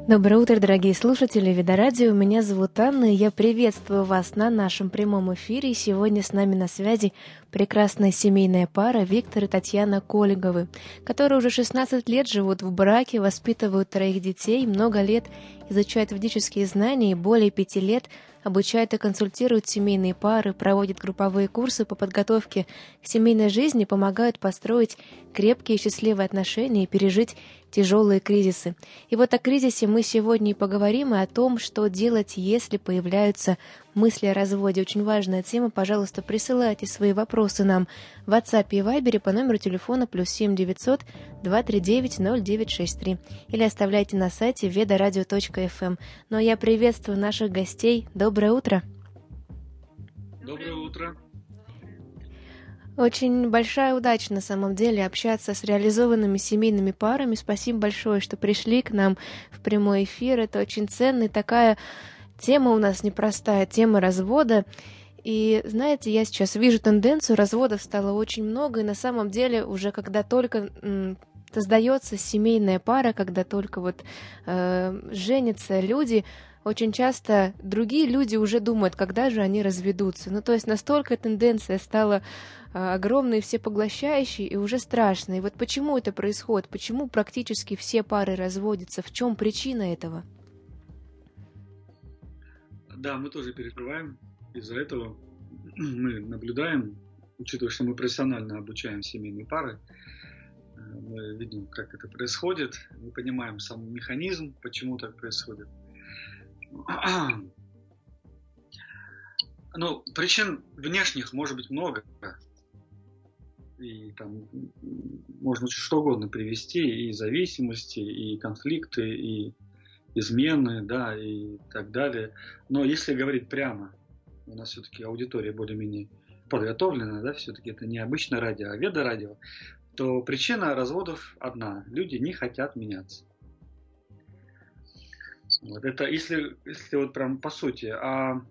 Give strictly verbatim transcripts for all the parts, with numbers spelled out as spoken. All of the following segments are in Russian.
Доброе утро, дорогие слушатели Видорадио. Меня зовут Анна, и я приветствую вас на нашем прямом эфире. Сегодня с нами на связи прекрасная семейная пара Виктор и Татьяна Коллеговы, которые уже шестнадцать лет живут в браке, воспитывают троих детей, много лет изучают ведические знания и более пяти лет обучают и консультируют семейные пары, проводят групповые курсы по подготовке к семейной жизни, помогают построить крепкие и счастливые отношения и пережить тяжелые кризисы. И вот о кризисе мы сегодня и поговорим, и о том, что делать, если появляются мысли о разводе. Очень важная тема. Пожалуйста, присылайте свои вопросы нам в WhatsApp и Viber по номеру телефона плюс семь девятьсот два три девять ноль девять шесть три или оставляйте на сайте ведорадио точка эф эм. Ну а я приветствую наших гостей. Доброе утро! Доброе утро! Очень большая удача на самом деле общаться с реализованными семейными парами. Спасибо большое, что пришли к нам в прямой эфир. Это очень ценная такая тема у нас непростая, тема развода. И знаете, я сейчас вижу тенденцию, разводов стало очень много, и на самом деле уже когда только м, создается семейная пара, когда только вот э, женятся люди, очень часто другие люди уже думают, когда же они разведутся. Ну, то есть настолько тенденция стала э, огромной, всепоглощающей и уже страшной. И вот почему это происходит? Почему практически все пары разводятся? В чем причина этого? Да, мы тоже переживаем. Из-за этого мы наблюдаем, учитывая, что мы профессионально обучаем семейные пары, мы видим, как это происходит, мы понимаем сам механизм, почему так происходит. Ну, причин внешних может быть много. И там можно что угодно привести, и зависимости, и конфликты, и измены, да, и так далее. Но если говорить прямо, у нас все-таки аудитория более-менее подготовлена, да, все-таки это не обычное радио, а ведорадио, то причина разводов одна. Люди не хотят меняться. Вот это если, если вот прям по сути. А,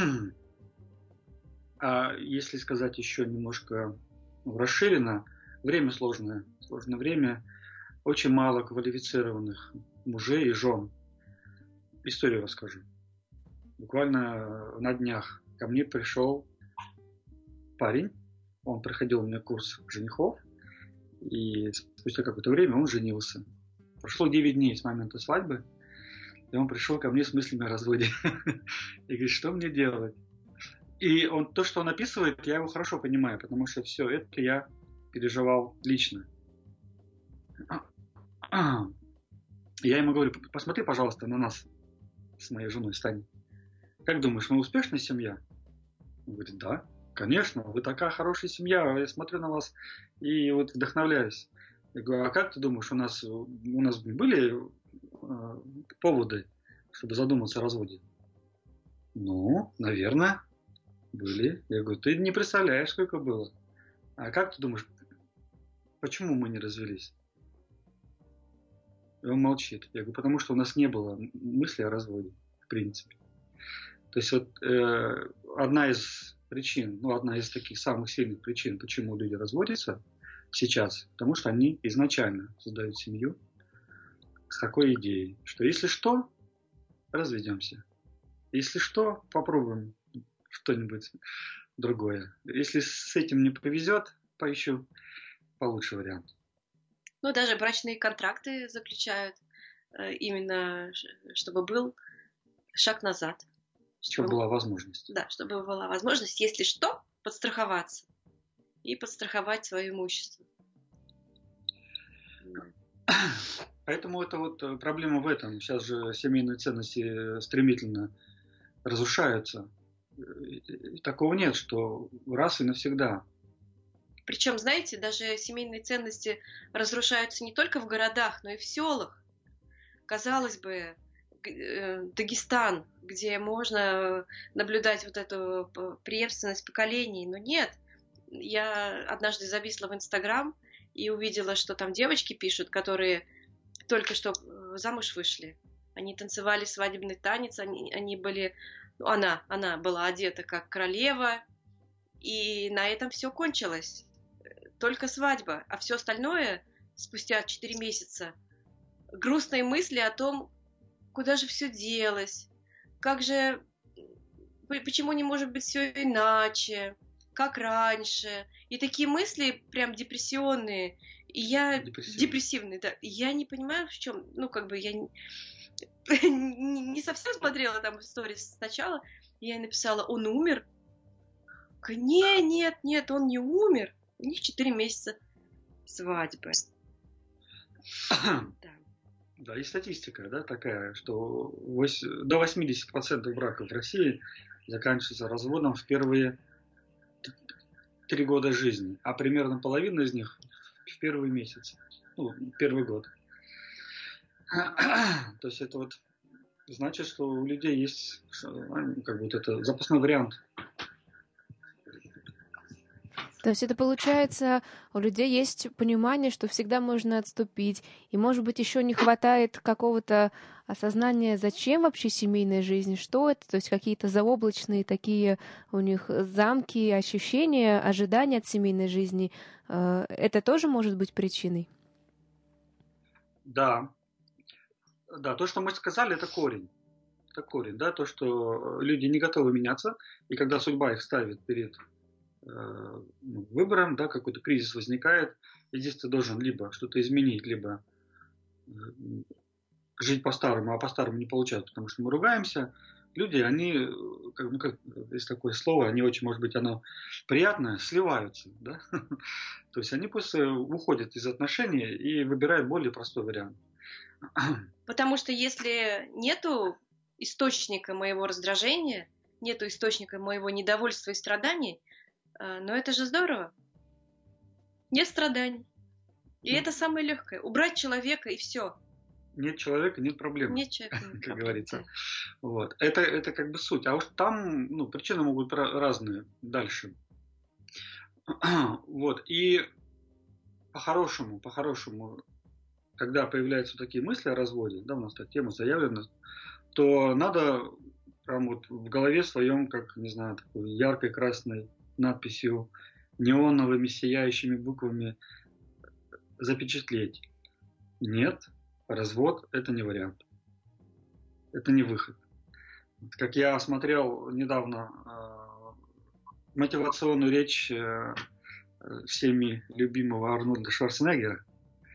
а если сказать еще немножко ну, расширенно, время сложное. Сложное время. Очень мало квалифицированных мужей и жен. Историю расскажу. Буквально на днях ко мне пришел парень. Он проходил у меня курс женихов. И спустя какое-то время он женился. Прошло девять дней с момента свадьбы. И он пришел ко мне с мыслями о разводе. И говорит, что мне делать? И он, то, что он описывает, я его хорошо понимаю, потому что все это я переживал лично. Я ему говорю, посмотри, пожалуйста, на нас с моей женой, Станей. Как думаешь, мы успешная семья? Он говорит, да, конечно, вы такая хорошая семья, я смотрю на вас и вот вдохновляюсь. Я говорю, а как ты думаешь, у нас, у нас были э, поводы, чтобы задуматься о разводе? Ну, наверное, были. Я говорю, ты не представляешь, сколько было. А как ты думаешь, почему мы не развелись? И он молчит. Я говорю, потому что у нас не было мысли о разводе, в принципе. То есть вот э, одна из причин, ну одна из таких самых сильных причин, почему люди разводятся сейчас, потому что они изначально создают семью с такой идеей, что если что, разведемся. Если что, попробуем что-нибудь другое. Если с этим не повезет, поищу получше вариант. Ну, даже брачные контракты заключают именно, чтобы был шаг назад. Чтобы, чтобы была возможность. Да, чтобы была возможность, если что, подстраховаться и подстраховать свое имущество. Поэтому это вот проблема в этом. Сейчас же семейные ценности стремительно разрушаются. И такого нет, что раз и навсегда. Причем, знаете, даже семейные ценности разрушаются не только в городах, но и в селах. Казалось бы, Дагестан, где можно наблюдать вот эту преемственность поколений, но нет. Я однажды зависла в Инстаграм и увидела, что там девочки пишут, которые только что замуж вышли. Они танцевали свадебный танец, они, они были, ну, она, она была одета как королева, и на этом все кончилось. Только свадьба, а все остальное спустя четыре месяца грустные мысли о том, куда же все делось, как же, почему не может быть все иначе, как раньше. И такие мысли прям депрессионные. И я Депрессивные. депрессивные, да. И я не понимаю, в чем, ну, как бы я не, не совсем смотрела там в сторис сначала. Я ей написала, он умер. Не, нет, нет, он не умер. У них четыре месяца свадьбы. Да. Да, и статистика, да, такая, что до восемьдесят процентов браков в России заканчивается разводом в первые три года жизни, а примерно половина из них в первые месяцы, ну, первый год. То есть это вот значит, что у людей есть как бы вот это запасной вариант. То есть это получается, у людей есть понимание, что всегда можно отступить, и, может быть, еще не хватает какого-то осознания, зачем вообще семейная жизнь, что это, то есть какие-то заоблачные такие у них замки, ощущения, ожидания от семейной жизни. Это тоже может быть причиной? Да. Да, то, что мы сказали, это корень. Это корень, да, то, что люди не готовы меняться, и когда судьба их ставит перед выбором, да, какой-то кризис возникает, и здесь ты должен либо что-то изменить, либо жить по-старому, а по-старому не получается, потому что мы ругаемся. Люди, они, как, ну, как есть такое слово, они очень, может быть, оно приятное, сливаются, да? То есть они просто уходят из отношений и выбирают более простой вариант. Потому что если нету источника моего раздражения, нету источника моего недовольства и страданий, но это же здорово. Нет страданий. И mm. это самое легкое. Убрать человека и все. Нет человека, нет проблем. Нет человека, нет как проблем. говорится. Вот. Это, это как бы суть. А уж там, ну, причины могут быть разные дальше. Вот. И по-хорошему, по-хорошему, когда появляются такие мысли о разводе, да, у нас эта тема заявлена, то надо прям вот в голове своем, как, не знаю, такой яркой красной надписью, неоновыми сияющими буквами запечатлеть. Нет, развод – это не вариант. Это не выход. Как я смотрел недавно э, мотивационную речь э, всеми любимого Арнольда Шварценеггера.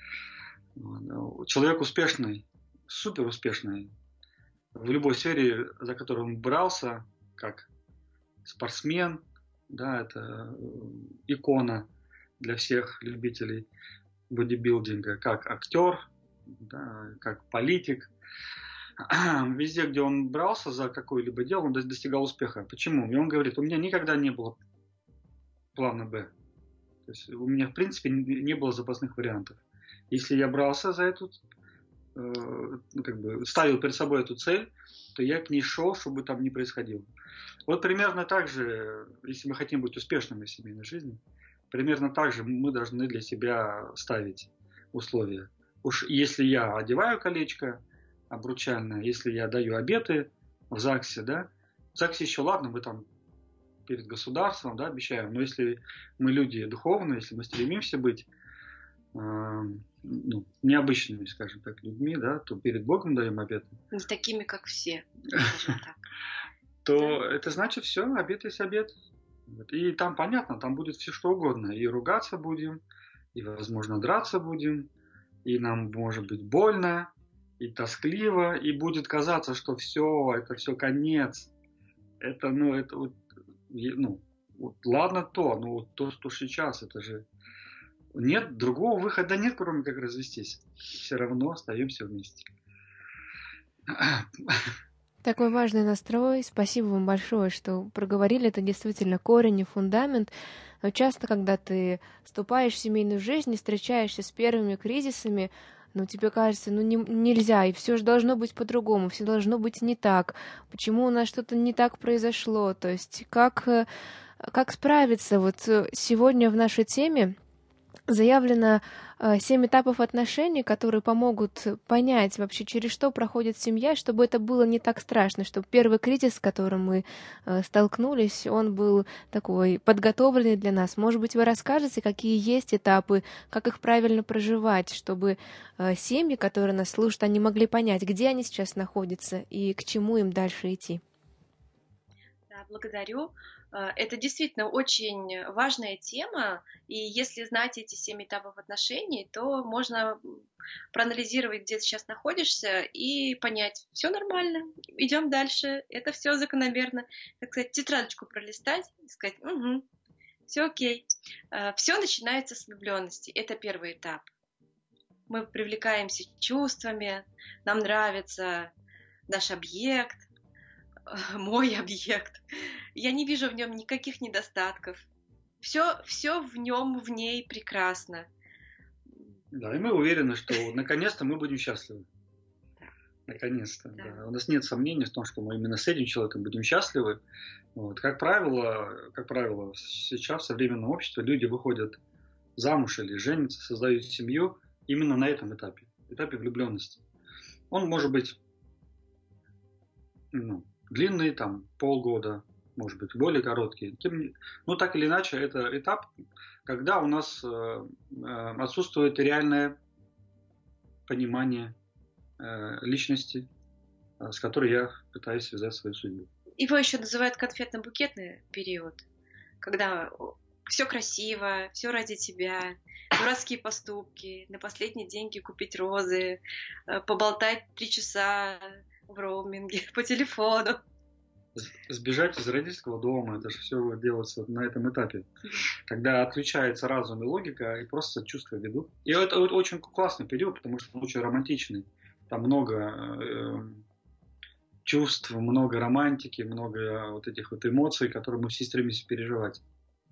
Человек успешный, супер успешный в любой сфере, за которую он брался, как спортсмен, да, это икона для всех любителей бодибилдинга, как актер, да, как политик. Везде, где он брался за какое-либо дело, он достигал успеха. Почему? И он говорит, у меня никогда не было плана Б. То есть у меня, в принципе, не было запасных вариантов. Если я брался за эту, э, как бы ставил перед собой эту цель, то я к ней шел, чтобы там не происходило. Вот примерно так же, если мы хотим быть успешными в семейной жизни, примерно так же мы должны для себя ставить условия. Уж если я одеваю колечко обручальное, если я даю обеты в ЗАГСе, да, в ЗАГСе еще ладно, мы там перед государством, да, обещаем, но если мы люди духовные, если мы стремимся быть э, ну, необычными, скажем так, людьми, да, то перед Богом даем обеты. Не такими, как все, скажем так. То это значит все, обет есть обет. И там понятно, там будет все что угодно. И ругаться будем, и, возможно, драться будем, и нам может быть больно, и тоскливо, и будет казаться, что все, это все конец. Это, ну, это вот, ну, вот, ладно то, но вот то, что сейчас, это же нет, другого выхода нет, кроме как развестись. Все равно остаемся вместе. Такой важный настрой. Спасибо вам большое, что проговорили. Это действительно корень и фундамент. Но часто, когда ты вступаешь в семейную жизнь и встречаешься с первыми кризисами, ну, тебе кажется, ну, не, нельзя, и все же должно быть по-другому, все должно быть не так. Почему у нас что-то не так произошло? То есть как, как справиться? Вот сегодня в нашей теме заявлено семь этапов отношений, которые помогут понять вообще, через что проходит семья, чтобы это было не так страшно, чтобы первый кризис, с которым мы э, столкнулись, он был такой подготовленный для нас. Может быть, вы расскажете, какие есть этапы, как их правильно проживать, чтобы э, семьи, которые нас слушают, они могли понять, где они сейчас находятся и к чему им дальше идти. Да, благодарю. Это действительно очень важная тема, и если знать эти семь этапов отношений, то можно проанализировать, где ты сейчас находишься, и понять, все нормально, идем дальше, это все закономерно. Так сказать, тетрадочку пролистать и сказать, угу, все окей. Все начинается с влюбленности, это первый этап. Мы привлекаемся чувствами, нам нравится наш объект, мой объект. Я не вижу в нем никаких недостатков. Все, все в нем, в ней прекрасно. Да, и мы уверены, что наконец-то мы будем счастливы. Да. Наконец-то. Да. Да. У нас нет сомнений в том, что мы именно с этим человеком будем счастливы. Вот. Как правило, как правило, сейчас в современном обществе люди выходят замуж или женятся, создают семью именно на этом этапе, этапе влюбленности. Он может быть ну, длинный, там, полгода, может быть, более короткий. Ну, так или иначе, это этап, когда у нас э, отсутствует реальное понимание э, личности, э, с которой я пытаюсь связать свою судьбу. Его еще называют конфетно-букетный период, когда все красиво, все ради тебя, дурацкие поступки, на последние деньги купить розы, э, поболтать три часа в роуминге по телефону. Сбежать из родительского дома, это же все делается на этом этапе, когда отключается разум и логика, и просто чувства ведут. И это очень классный период, потому что он очень романтичный. Там много э, чувств, много романтики, много вот этих вот эмоций, которые мы все стремимся переживать.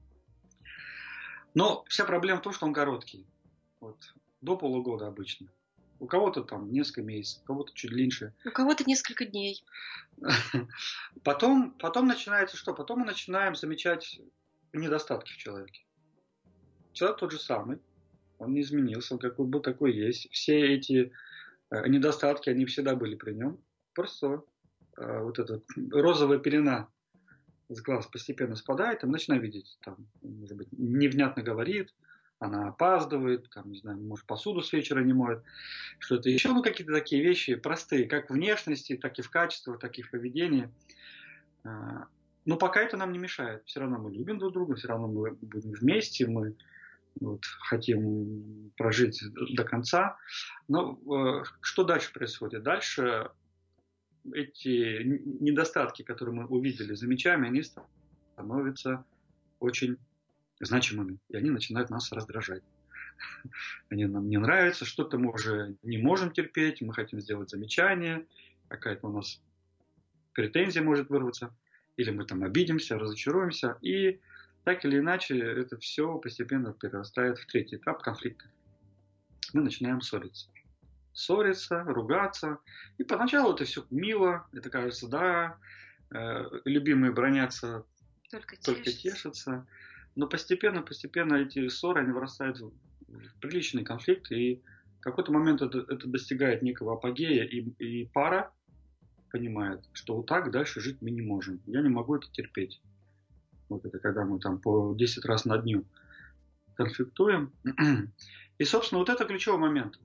Но вся проблема в том, что он короткий. Вот, до полугода обычно. У кого-то там несколько месяцев, у кого-то чуть длиннее. У кого-то несколько дней. Потом, потом начинается что? Потом мы начинаем замечать недостатки в человеке. Человек тот же самый, он не изменился, он какой был, такой есть. Все эти недостатки, они всегда были при нем. Просто э, вот эта розовая пелена с глаз постепенно спадает, и мы начинаем видеть, там, может быть, невнятно говорит, она опаздывает, там, не знаю, может, посуду с вечера не моет, что-то еще, ну, какие-то такие вещи простые, как в внешности, так и в качествах, так и в поведении. Но пока это нам не мешает. Все равно мы любим друг друга, все равно мы будем вместе, мы вот, хотим прожить до конца. Но что дальше происходит? Дальше эти недостатки, которые мы увидели, замечаем, они становятся очень значимыми, и они начинают нас раздражать. Они нам не нравятся, что-то мы уже не можем терпеть, мы хотим сделать замечание, какая-то у нас претензия может вырваться, или мы там обидимся, разочаруемся, и так или иначе это все постепенно перерастает в третий этап конфликта. Мы начинаем ссориться. Ссориться, ругаться, и поначалу это все мило, это кажется, да, э, любимые бронятся, только, только тешатся. Но постепенно, постепенно эти ссоры, они вырастают в приличный конфликт, и в какой-то момент это, это достигает некого апогея, и, и пара понимает, что вот так дальше жить мы не можем. Я не могу это терпеть. Вот это когда мы там по десять раз на дню конфликтуем. И, собственно, вот это ключевой момент.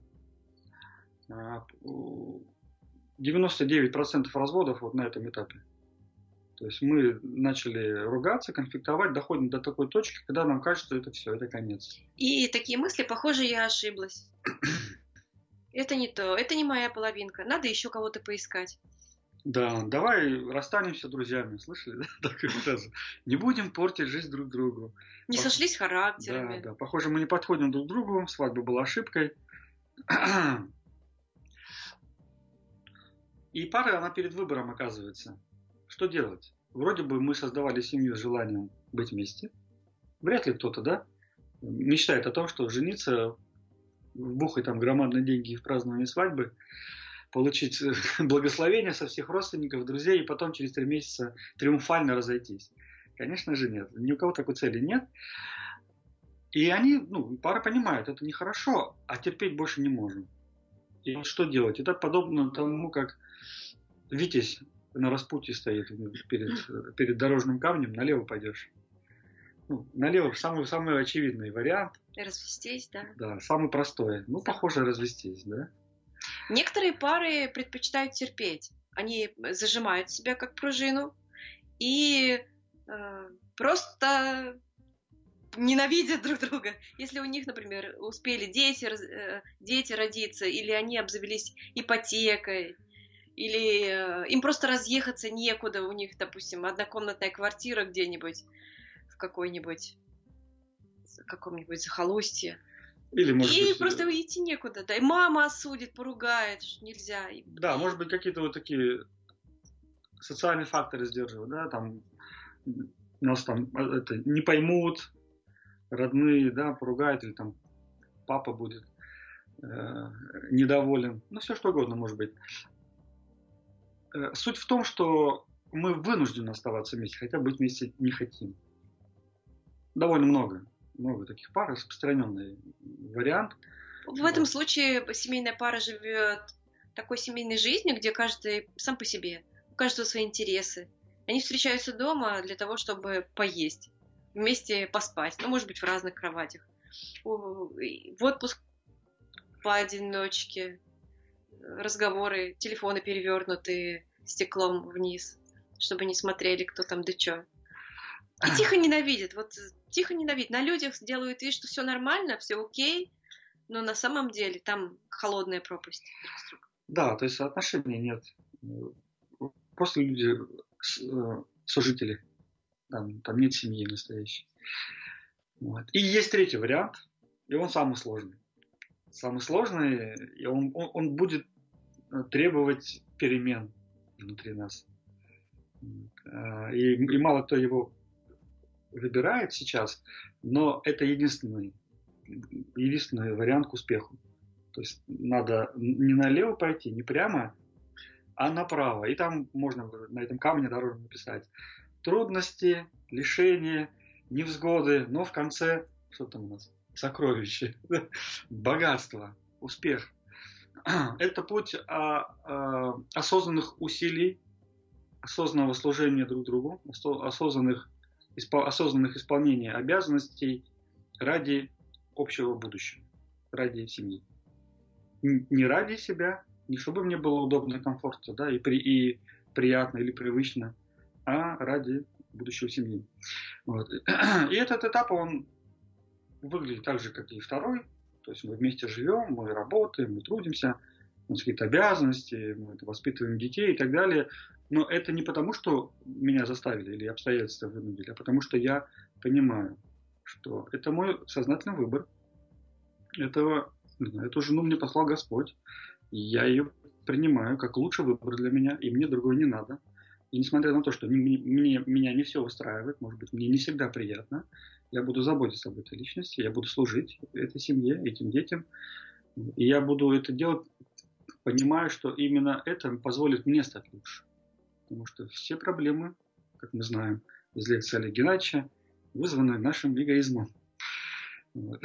девяносто девять процентов разводов вот на этом этапе. То есть мы начали ругаться, конфликтовать, доходим до такой точки, когда нам кажется, что это все, это конец. И такие мысли, похоже, я ошиблась. Это не то, это не моя половинка, надо еще кого-то поискать. Да, давай расстанемся друзьями, слышали? Да? Такую фразу. Не будем портить жизнь друг другу. Не Пох... сошлись характерами. Да, да, похоже, мы не подходим друг к другу, свадьба была ошибкой. И пара, она перед выбором оказывается. Что делать? Вроде бы мы создавали семью с желанием быть вместе. Вряд ли кто-то, да, мечтает о том, что жениться, вбухать там громадные деньги в празднование свадьбы, получить благословение со всех родственников, друзей, и потом через три месяца триумфально разойтись. Конечно же нет. Ни у кого такой цели нет. И они, ну, пара понимает, это нехорошо, а терпеть больше не можем. И вот что делать? Это подобно тому, как Витязь на распутье стоит перед, перед дорожным камнем, налево пойдешь. Ну, налево самый, самый очевидный вариант. Развестись, да. Да, самый простой. Ну, похоже, развестись, да. Некоторые пары предпочитают терпеть. Они зажимают себя как пружину и э, просто ненавидят друг друга. Если у них, например, успели дети, э, дети родиться, или они обзавелись ипотекой, или э, им просто разъехаться некуда, у них, допустим, однокомнатная квартира где-нибудь в какой-нибудь каком-нибудь захолустье. Или, может и быть, просто уйти некуда, да. И мама осудит, поругает, что нельзя. Да, может быть, какие-то вот такие социальные факторы сдерживают, да, там нас там это не поймут, родные, да, поругают, или там папа будет э, недоволен. Ну, все что угодно может быть. Э, суть в том, что мы вынуждены оставаться вместе, хотя быть вместе не хотим. Довольно много. Много таких пар, распространенный вариант. В этом случае семейная пара живет такой семейной жизнью, где каждый сам по себе, у каждого свои интересы. Они встречаются дома для того, чтобы поесть, вместе поспать, ну, может быть, в разных кроватях. В отпуск поодиночке, разговоры, телефоны перевернутые стеклом вниз, чтобы не смотрели, кто там да чё. И тихо ненавидят, вот тихо ненавидят. На людях делают вид, что все нормально, все окей, но на самом деле там холодная пропасть. Да, то есть отношений нет. Просто люди сожители. Там, там нет семьи настоящей. Вот. И есть третий вариант, и он самый сложный. Самый сложный, и он, он, он будет требовать перемен внутри нас. И, и мало кто его выбирает сейчас, но это единственный, единственный вариант к успеху. То есть надо не налево пойти, не прямо, а направо. И там можно на этом камне дорожно написать трудности, лишения, невзгоды, но в конце, что там у нас? Сокровище, богатство, успех. Это путь осознанных усилий, осознанного служения друг другу, осознанных, осознанных исполнения обязанностей ради общего будущего, ради семьи. Не ради себя, не чтобы мне было удобно и комфортно, да, и, при, и приятно или привычно, а ради будущего семьи. Вот. И этот этап, он выглядит так же, как и второй. То есть мы вместе живем, мы работаем, мы трудимся, у нас какие-то обязанности, мы воспитываем детей и так далее. Но это не потому, что меня заставили или обстоятельства вынудили, а потому что я понимаю, что это мой сознательный выбор. Этого, эту жену мне послал Господь. И я ее принимаю как лучший выбор для меня, и мне другой не надо. И несмотря на то, что мне, меня не все устраивает, может быть, мне не всегда приятно, я буду заботиться об этой личности, я буду служить этой семье, этим детям. И я буду это делать, понимая, что именно это позволит мне стать лучше. Потому что все проблемы, как мы знаем из лекции Олега Геннадьевича, вызваны нашим эгоизмом. Вот.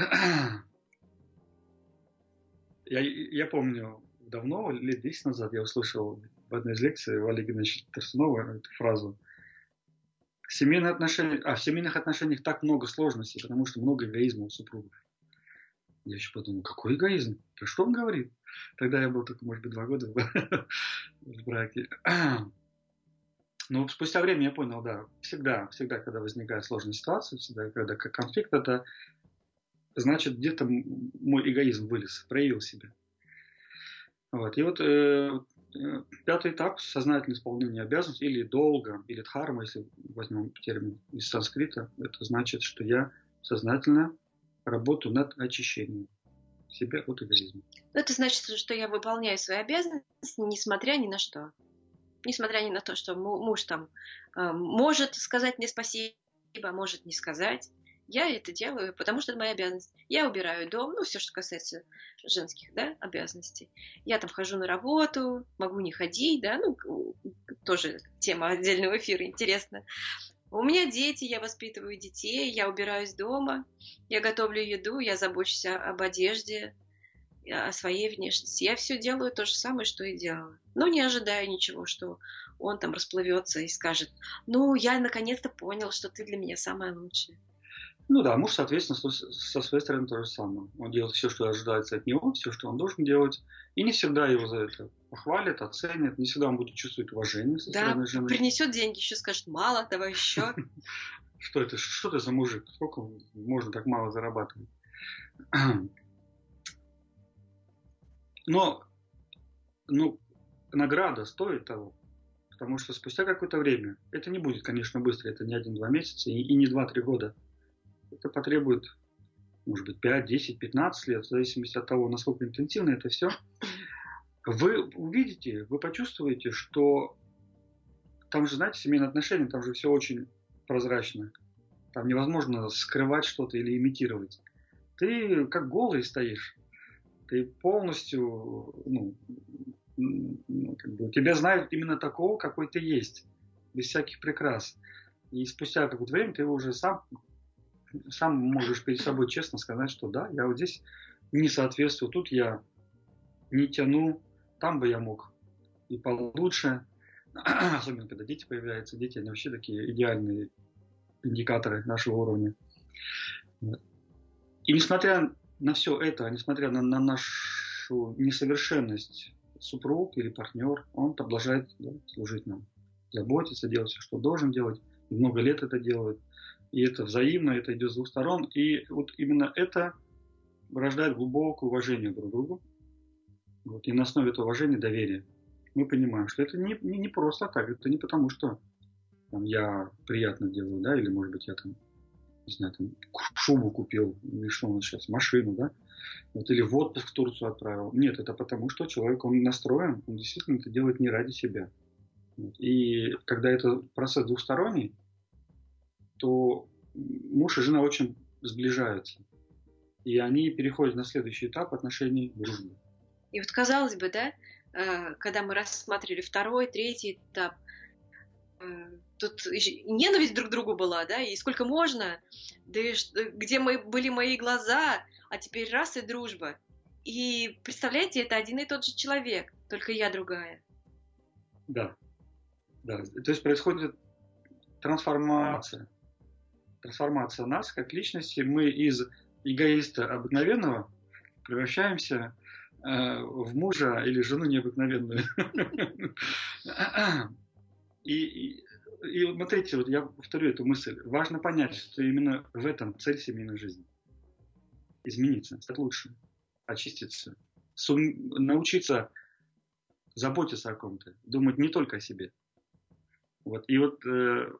Я, я помню, давно, лет десять назад, я услышал в одной из лекций у Олега Геннадьевича Торстунова эту фразу. Семейные отношения, а в семейных отношениях так много сложностей, потому что много эгоизма у супругов. Я еще подумал, какой эгоизм? Про что он говорит? Тогда я был только, может быть, два года в браке. Но спустя время я понял, да, всегда, всегда, когда возникает сложная ситуация, всегда, когда конфликт, это значит, где-то мой эгоизм вылез, проявил себя. Вот. И вот э, пятый этап — сознательное исполнение обязанностей или долга, или дхарма, если возьмем термин из санскрита, это значит, что я сознательно работаю над очищением себя от эгоизма. Это значит, что я выполняю свои обязанности, несмотря ни на что. Несмотря ни на то, что муж там э, может сказать мне спасибо, может не сказать. Я это делаю, потому что это моя обязанность. Я убираю дом, ну, все, что касается женских, да, обязанностей. Я там хожу на работу, могу не ходить, да, ну, тоже тема отдельного эфира интересна. У меня дети, я воспитываю детей, я убираюсь дома, я готовлю еду, я забочусь об одежде, о своей внешности. Я все делаю то же самое, что и делала. Но не ожидаю ничего, что он там расплывется и скажет: ну, я наконец-то понял, что ты для меня самая лучшая. Ну да, муж, соответственно, со своей стороны то же самое. Он делает все, что ожидается от него, все, что он должен делать. И не всегда его за это похвалят, оценят. Не всегда он будет чувствовать уважение со стороны жены. Да, принесет деньги, еще скажет: мало, давай еще. Что это? Что ты за мужик? Сколько можно так мало зарабатывать? Но ну, награда стоит того. Потому что спустя какое-то время, это не будет, конечно, быстро, это не один-два месяца и не два-три года. Это потребует, может быть, пять, десять, пятнадцать лет, в зависимости от того, насколько интенсивно это все. Вы увидите, вы почувствуете, что там же, знаете, семейные отношения, там же все очень прозрачно. Там невозможно скрывать что-то или имитировать. Ты как голый стоишь. Ты полностью, ну, как бы, тебя знают именно такого, какой ты есть. Без всяких прикрас. И спустя какое-то время ты уже сам... сам можешь перед собой честно сказать, что да, я вот здесь не соответствую, тут я не тяну, там бы я мог и получше. Особенно, когда дети появляются. Дети, они вообще такие идеальные индикаторы нашего уровня. И несмотря на все это, несмотря на, на нашу несовершенность, супруг или партнер, он продолжает, да, служить нам, заботиться, делать все, что должен делать. И много лет это делает. И это взаимно, это идет с двух сторон. И вот именно это рождает глубокое уважение друг к другу. Вот. И на основе этого уважения доверие. Мы понимаем, что это не, не, не просто так. Это не потому, что там, я приятно делаю, да, или, может быть, я там, не знаю, там, шубу купил, или что у нас сейчас, машину, да, вот, или в отпуск в Турцию отправил. Нет, это потому, что человек, он настроен, он действительно это делает не ради себя. Вот. И когда это процесс двухсторонний, то муж и жена очень сближаются. И они переходят на следующий этап отношений дружбы. И вот казалось бы, да, когда мы рассматривали второй, третий этап, тут ненависть друг к другу была, да, и сколько можно, да и где мы, были мои глаза, а теперь раз и дружба. И представляете, это один и тот же человек, только я другая. Да, да. То есть происходит трансформация. Трансформация нас как личности. Мы из эгоиста обыкновенного превращаемся э, в мужа или жену необыкновенную. И, и, и вот смотрите, вот я повторю эту мысль. Важно понять, что именно в этом цель семейной жизни. Измениться, стать лучше, очиститься, сум, научиться заботиться о ком-то, думать не только о себе. Вот. И вот э,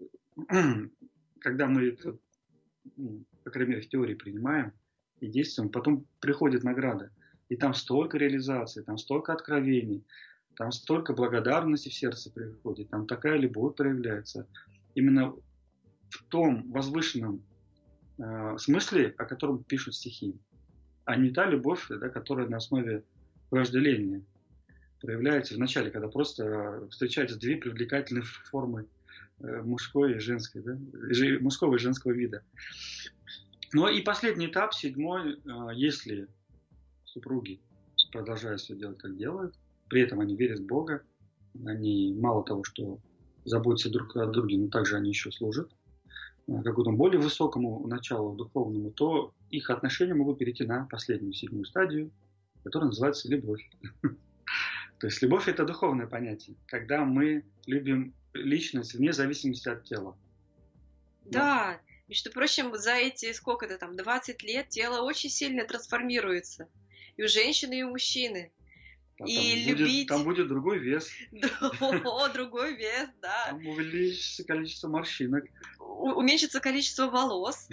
когда мы это, ну, по крайней мере, в теории принимаем и действуем, потом приходит награда. И там столько реализаций, там столько откровений, там столько благодарности в сердце приходит, там такая любовь проявляется. Именно в том возвышенном э, смысле, о котором пишут стихи. А не та любовь, да, которая на основе вожделения проявляется в начале, когда просто встречаются две привлекательные формы э, мужской и женской, да, мужского и женского вида. Ну и последний этап, седьмой, э, если супруги продолжают все делать, как делают, при этом они верят в Бога, они мало того, что заботятся друг о друге, но также они еще служат какому-то более высокому началу духовному, то их отношения могут перейти на последнюю, седьмую стадию, которая называется любовь. То есть любовь – это духовное понятие, когда мы любим личность вне зависимости от тела. Да, между прочим, за эти сколько-то там, двадцать лет тело очень сильно трансформируется. И у женщины, и у мужчины. А и там любить... Будет, там будет другой вес. О, другой вес, да. Там увеличится количество морщинок. Уменьшится количество волос.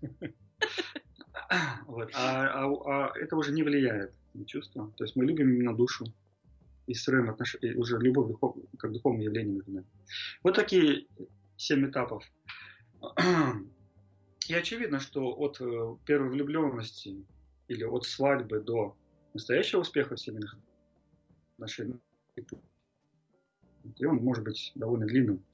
Вот. А, а, а это уже не влияет на чувства. То есть мы любим именно душу. И строим отношения, уже любовь духов, как духовное явление между нами. Вот такие семь этапов. И очевидно, что от первой влюбленности или от свадьбы до настоящего успеха в семейных отношениях, и он может быть довольно длинным.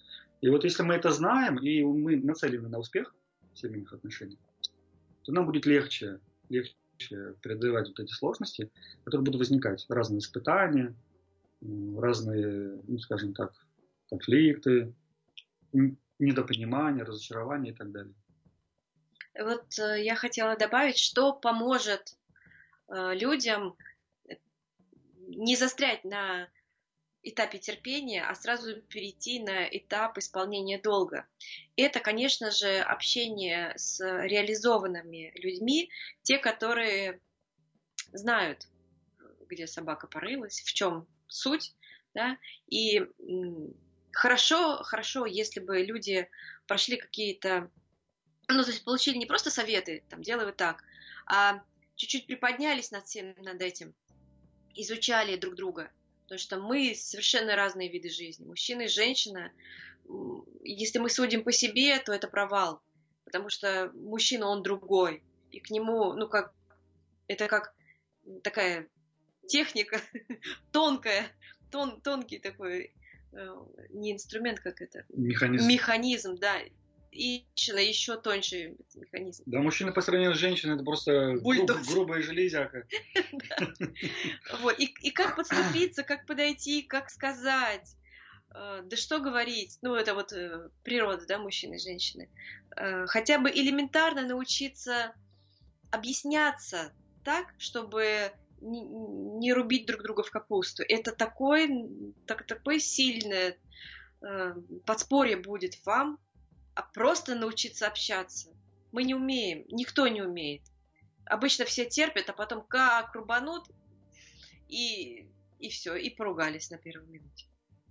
И вот если мы это знаем, и мы нацелены на успех в семейных отношениях, то нам будет легче, легче преодолевать вот эти сложности, которые будут возникать. Разные испытания, разные, ну, скажем так, конфликты, недопонимания, разочарования и так далее. Вот я хотела добавить, что поможет людям не застрять на этапе терпения, а сразу перейти на этап исполнения долга. Это, конечно же, общение с реализованными людьми, те, которые знают, где собака порылась, в чем суть, да, и хорошо, хорошо, если бы люди прошли какие-то, ну, то есть получили не просто советы, там, делай вот так, а чуть-чуть приподнялись над всем, над этим, изучали друг друга. Потому что мы совершенно разные виды жизни. Мужчина и женщина. Если мы судим по себе, то это провал. Потому что мужчина, он другой. И к нему, ну как, это как такая техника тонкая, тон, тонкий такой, не инструмент, как это? Механизм. Механизм, да. И женщина еще тоньше механизм. Да, мужчина по сравнению с женщиной это просто груб, грубая железяка. Вот. И, и как подступиться, как подойти, как сказать, да что говорить. Ну, это вот природа, да, мужчины и женщины. Хотя бы элементарно научиться объясняться так, чтобы не, не рубить друг друга в капусту. Это такое, так, такое сильное подспорье будет вам, а просто научиться общаться. Мы не умеем, никто не умеет. Обычно все терпят, а потом как рубанут, и, и все, и поругались на первой минуте.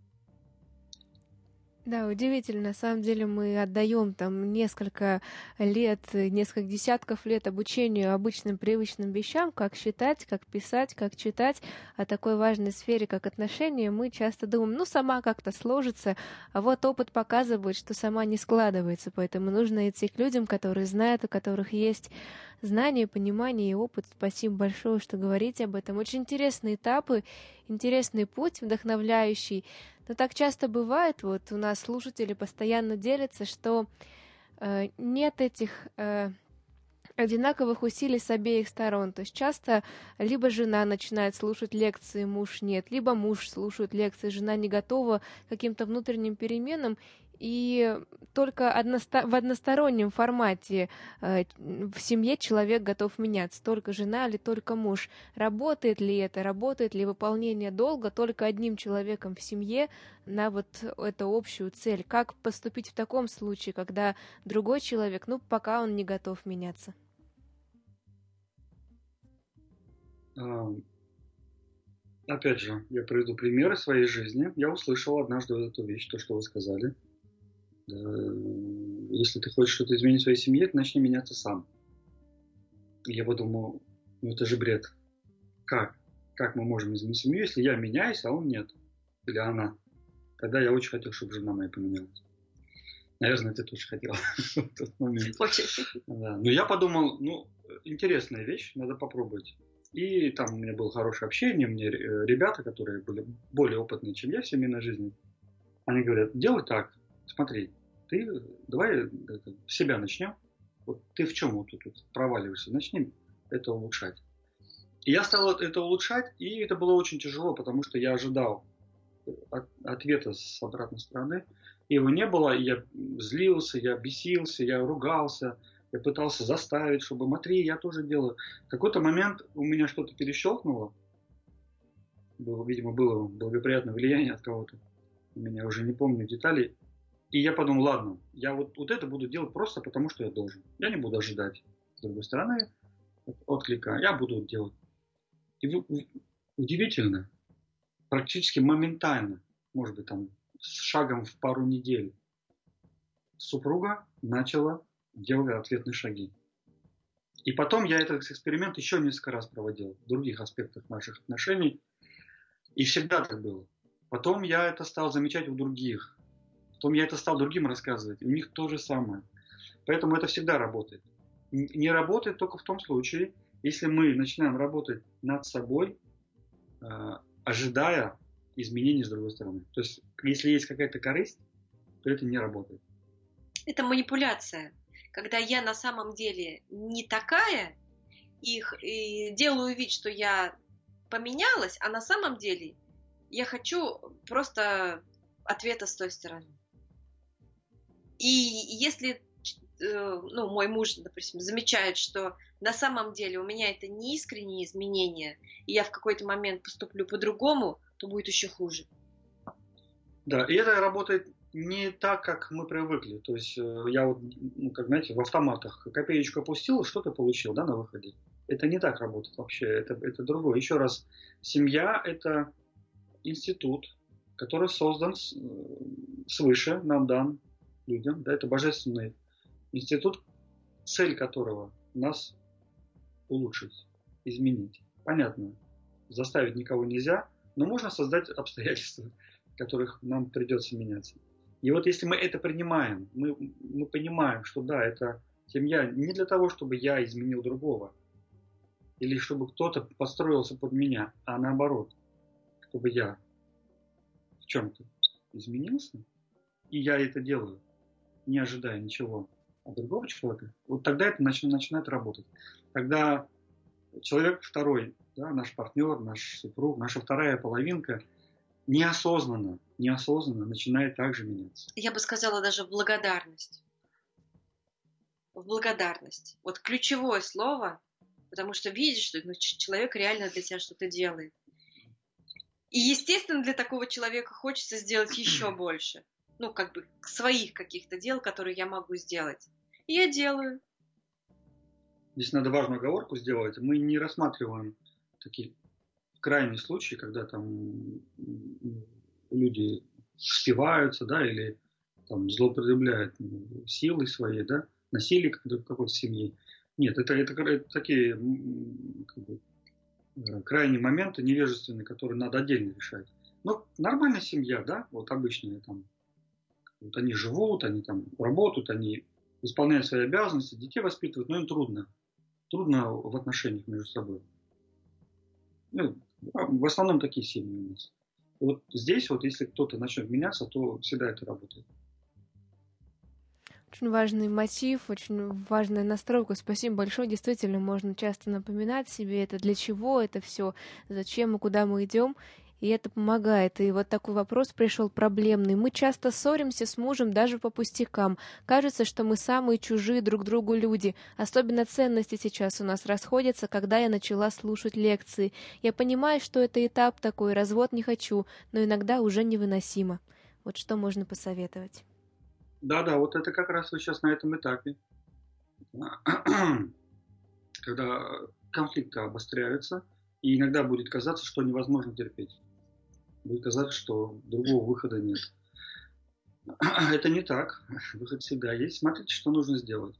Да, удивительно. На самом деле мы отдаем там несколько лет, несколько десятков лет обучению обычным привычным вещам, как считать, как писать, как читать. О такой важной сфере, как отношения, мы часто думаем, ну, сама как-то сложится, а вот опыт показывает, что сама не складывается. Поэтому нужно идти к людям, которые знают, у которых есть знания, понимание и опыт. Спасибо большое, что говорите об этом. Очень интересные этапы, интересный путь, вдохновляющий. Но так часто бывает, вот у нас слушатели постоянно делятся, что э, нет этих э, одинаковых усилий с обеих сторон. То есть часто либо жена начинает слушать лекции, муж нет, либо муж слушает лекции, жена не готова к каким-то внутренним переменам. И только односто... в одностороннем формате э, в семье человек готов меняться. Только жена или только муж. Работает ли это? Работает ли выполнение долга только одним человеком в семье на вот эту общую цель? Как поступить в таком случае, когда другой человек, ну, пока он не готов меняться? Опять же, я приведу примеры своей жизни. Я услышал однажды вот эту вещь, то, что вы сказали. Если ты хочешь что-то изменить в своей семье, то начни меняться сам. И я подумал, ну это же бред. Как? Как мы можем изменить семью, если я меняюсь, а он нет? Или она? Тогда я очень хотел, чтобы жена моя поменялась. Наверное, ты тоже хотела в тот момент. Очень. Да. Но я подумал, ну, интересная вещь, надо попробовать. И там у меня было хорошее общение, мне ребята, которые были более опытные, чем я в семейной жизни, они говорят, делай так. Смотри, ты давай это, с себя начнем. Вот ты в чем вот тут, тут проваливаешься? Начни это улучшать. И я стал это улучшать, и это было очень тяжело, потому что я ожидал от, ответа с обратной стороны. И его не было, и я злился, я бесился, я ругался, я пытался заставить, чтобы, смотри, я тоже делаю. В какой-то момент у меня что-то перещелкнуло. Было, видимо, было благоприятное влияние от кого-то. У меня уже не помню деталей. И я подумал, ладно, я вот, вот это буду делать просто потому, что я должен. Я не буду ожидать с другой стороны отклика. Я буду делать. И удивительно, практически моментально, может быть, там, с шагом в пару недель, супруга начала делать ответные шаги. И потом я этот эксперимент еще несколько раз проводил в других аспектах наших отношений. И всегда так было. Потом я это стал замечать у других. Потом я это стал другим рассказывать. У них то же самое. Поэтому это всегда работает. Не работает только в том случае, если мы начинаем работать над собой, ожидая изменений с другой стороны. То есть, если есть какая-то корысть, то это не работает. Это манипуляция. Когда я на самом деле не такая, и, и делаю вид, что я поменялась, а на самом деле я хочу просто ответа с той стороны. И если ну, мой муж, допустим, замечает, что на самом деле у меня это не искренние изменения, и я в какой-то момент поступлю по-другому, то будет еще хуже. Да, и это работает не так, как мы привыкли. То есть я вот, ну, как знаете, в автоматах копеечку опустил, что-то получил, да, на выходе. Это не так работает вообще, это, это другое. Еще раз, семья – это институт, который создан свыше, нам дан людям, да, это божественный институт, цель которого нас улучшить, изменить. Понятно, заставить никого нельзя, но можно создать обстоятельства, в которых нам придется меняться. И вот если мы это принимаем, мы, мы понимаем, что да, это семья не для того, чтобы я изменил другого, или чтобы кто-то подстроился под меня, а наоборот, чтобы я в чем-то изменился, и я это делаю, не ожидая ничего от другого человека, вот тогда это начинает, начинает работать. Тогда человек второй, да, наш партнер, наш супруг, наша вторая половинка неосознанно, неосознанно начинает также меняться. Я бы сказала даже в благодарность. В благодарность. Вот ключевое слово, потому что видишь, что ну, человек реально для тебя что-то делает. И, естественно, для такого человека хочется сделать еще больше. Ну, как бы своих каких-то дел, которые я могу сделать. И я делаю. Здесь надо важную оговорку сделать. Мы не рассматриваем такие крайние случаи, когда там люди спиваются, да, или там злоупотребляют силой своей, да, насилие в какой-то семье. Нет, это, это, это такие как бы, крайние моменты невежественные, которые надо отдельно решать. Но нормальная семья, да, вот обычная там, вот они живут, они там работают, они исполняют свои обязанности, детей воспитывают, но им трудно. Трудно в отношениях между собой. Ну, в основном такие семьи у нас. И вот здесь, вот, если кто-то начнет меняться, то всегда это работает. Очень важный мотив, очень важная настройка. Спасибо большое. Действительно, можно часто напоминать себе это, для чего это все, зачем и куда мы идем. И это помогает. И вот такой вопрос пришел проблемный. Мы часто ссоримся с мужем даже по пустякам. Кажется, что мы самые чужие друг другу люди. Особенно ценности сейчас у нас расходятся, когда я начала слушать лекции. Я понимаю, что это этап такой, развод не хочу, но иногда уже невыносимо. Вот что можно посоветовать? Да-да, вот это как раз вы сейчас на этом этапе. Когда конфликты обостряются, и иногда будет казаться, что невозможно терпеть. Будет казаться, что другого выхода нет. Это не так. Выход всегда есть. Смотрите, что нужно сделать.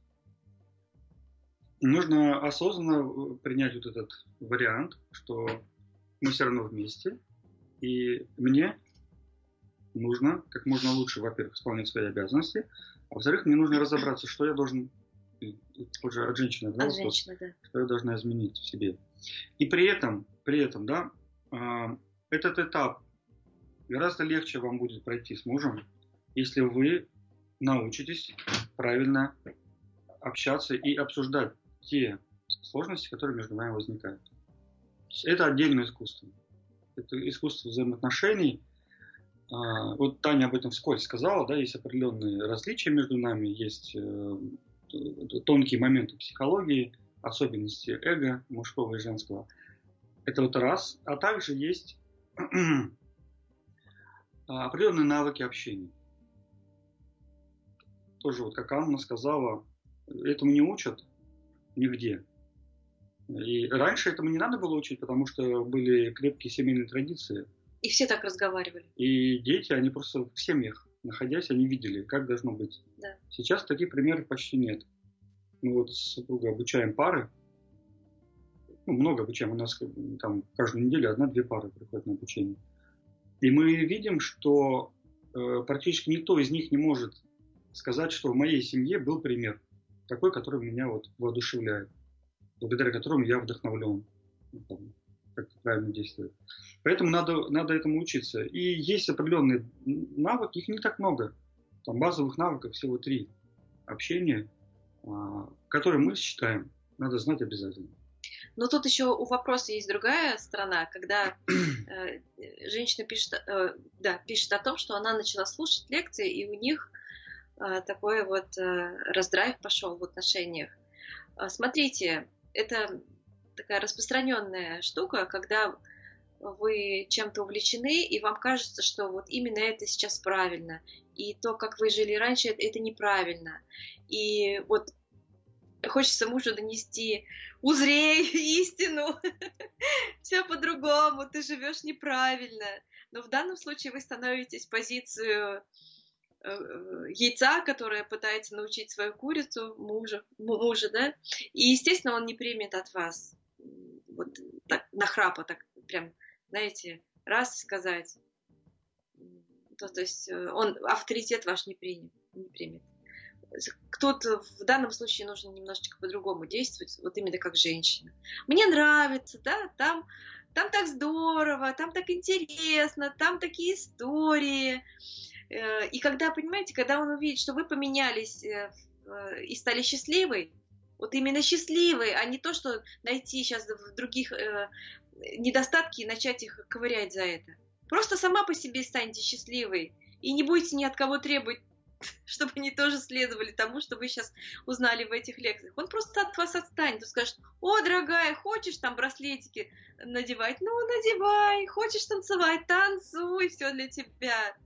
Нужно осознанно принять вот этот вариант, что мы все равно вместе. И мне нужно как можно лучше, во-первых, исполнять свои обязанности, а во-вторых, мне нужно разобраться, что я должен, уже от женщины, да, от женщины, да. что я должна изменить в себе. И при этом, при этом, да, этот этап гораздо легче вам будет пройти с мужем, если вы научитесь правильно общаться и обсуждать те сложности, которые между вами возникают. Это отдельное искусство. Это искусство взаимоотношений. Вот Таня об этом вскользь сказала, да, есть определенные различия между нами, есть тонкие моменты психологии, особенности эго мужского и женского. Это вот раз. А также есть определенные навыки общения. Тоже вот, как Анна сказала, этому не учат нигде. И раньше этому не надо было учить, потому что были крепкие семейные традиции. И все так разговаривали. И дети, они просто в семьях, находясь, они видели, как должно быть. Да. Сейчас таких примеров почти нет. Мы вот с супругой обучаем пары. Ну, много обучаем. У нас там каждую неделю одна-две пары приходят на обучение. И мы видим, что э, практически никто из них не может сказать, что в моей семье был пример. Такой, который меня вот воодушевляет. Благодаря которому я вдохновлен. Как правильно действовать. Поэтому надо, надо этому учиться. И есть определенные навыки, их не так много. Там базовых навыков всего три общения, которые мы считаем, надо знать обязательно. Но тут еще у вопроса есть другая сторона, когда э, женщина пишет, э, да, пишет о том, что она начала слушать лекции, и у них э, такой вот э, раздрайв пошел в отношениях. Э, смотрите, это такая распространенная штука, когда вы чем-то увлечены, и вам кажется, что вот именно это сейчас правильно, и то, как вы жили раньше, это, это неправильно. И вот хочется мужу донести: узрей истину, все по-другому, ты живешь неправильно. Но в данном случае вы становитесь в позицию яйца, которое пытается научить свою курицу, мужа, мужа, да, и, естественно, он не примет от вас вот так нахрапа, так прям, знаете, раз сказать, то, то есть он авторитет ваш не примет, не примет. Кто-то в данном случае нужно немножечко по-другому действовать, вот именно как женщина. Мне нравится, да, там, там так здорово, там так интересно, там такие истории. И когда, понимаете, когда он увидит, что вы поменялись и стали счастливой, вот именно счастливой, а не то, что найти сейчас в других недостатки и начать их ковырять за это. Просто сама по себе станьте счастливой и не будете ни от кого требовать, чтобы они тоже следовали тому, что вы сейчас узнали в этих лекциях. Он просто от вас отстанет и скажет: о, дорогая, хочешь там браслетики надевать? Ну, надевай. Хочешь танцевать? Танцуй, все для тебя.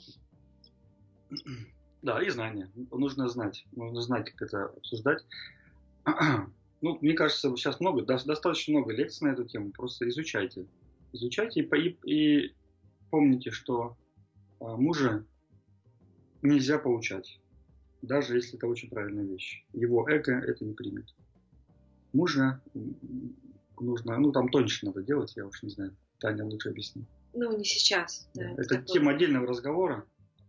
Да, и знания. Нужно знать. Нужно знать, как это обсуждать. Ну, мне кажется, сейчас много, достаточно много лекций на эту тему. Просто изучайте. Изучайте и, и, и помните, что мужа нельзя поучать, даже если это очень правильная вещь. Его эго это не примет. Мужа нужно, ну там тоньше надо делать, я уж не знаю. Таня лучше объяснит. Ну, не сейчас. Да, это это тема отдельного разговора.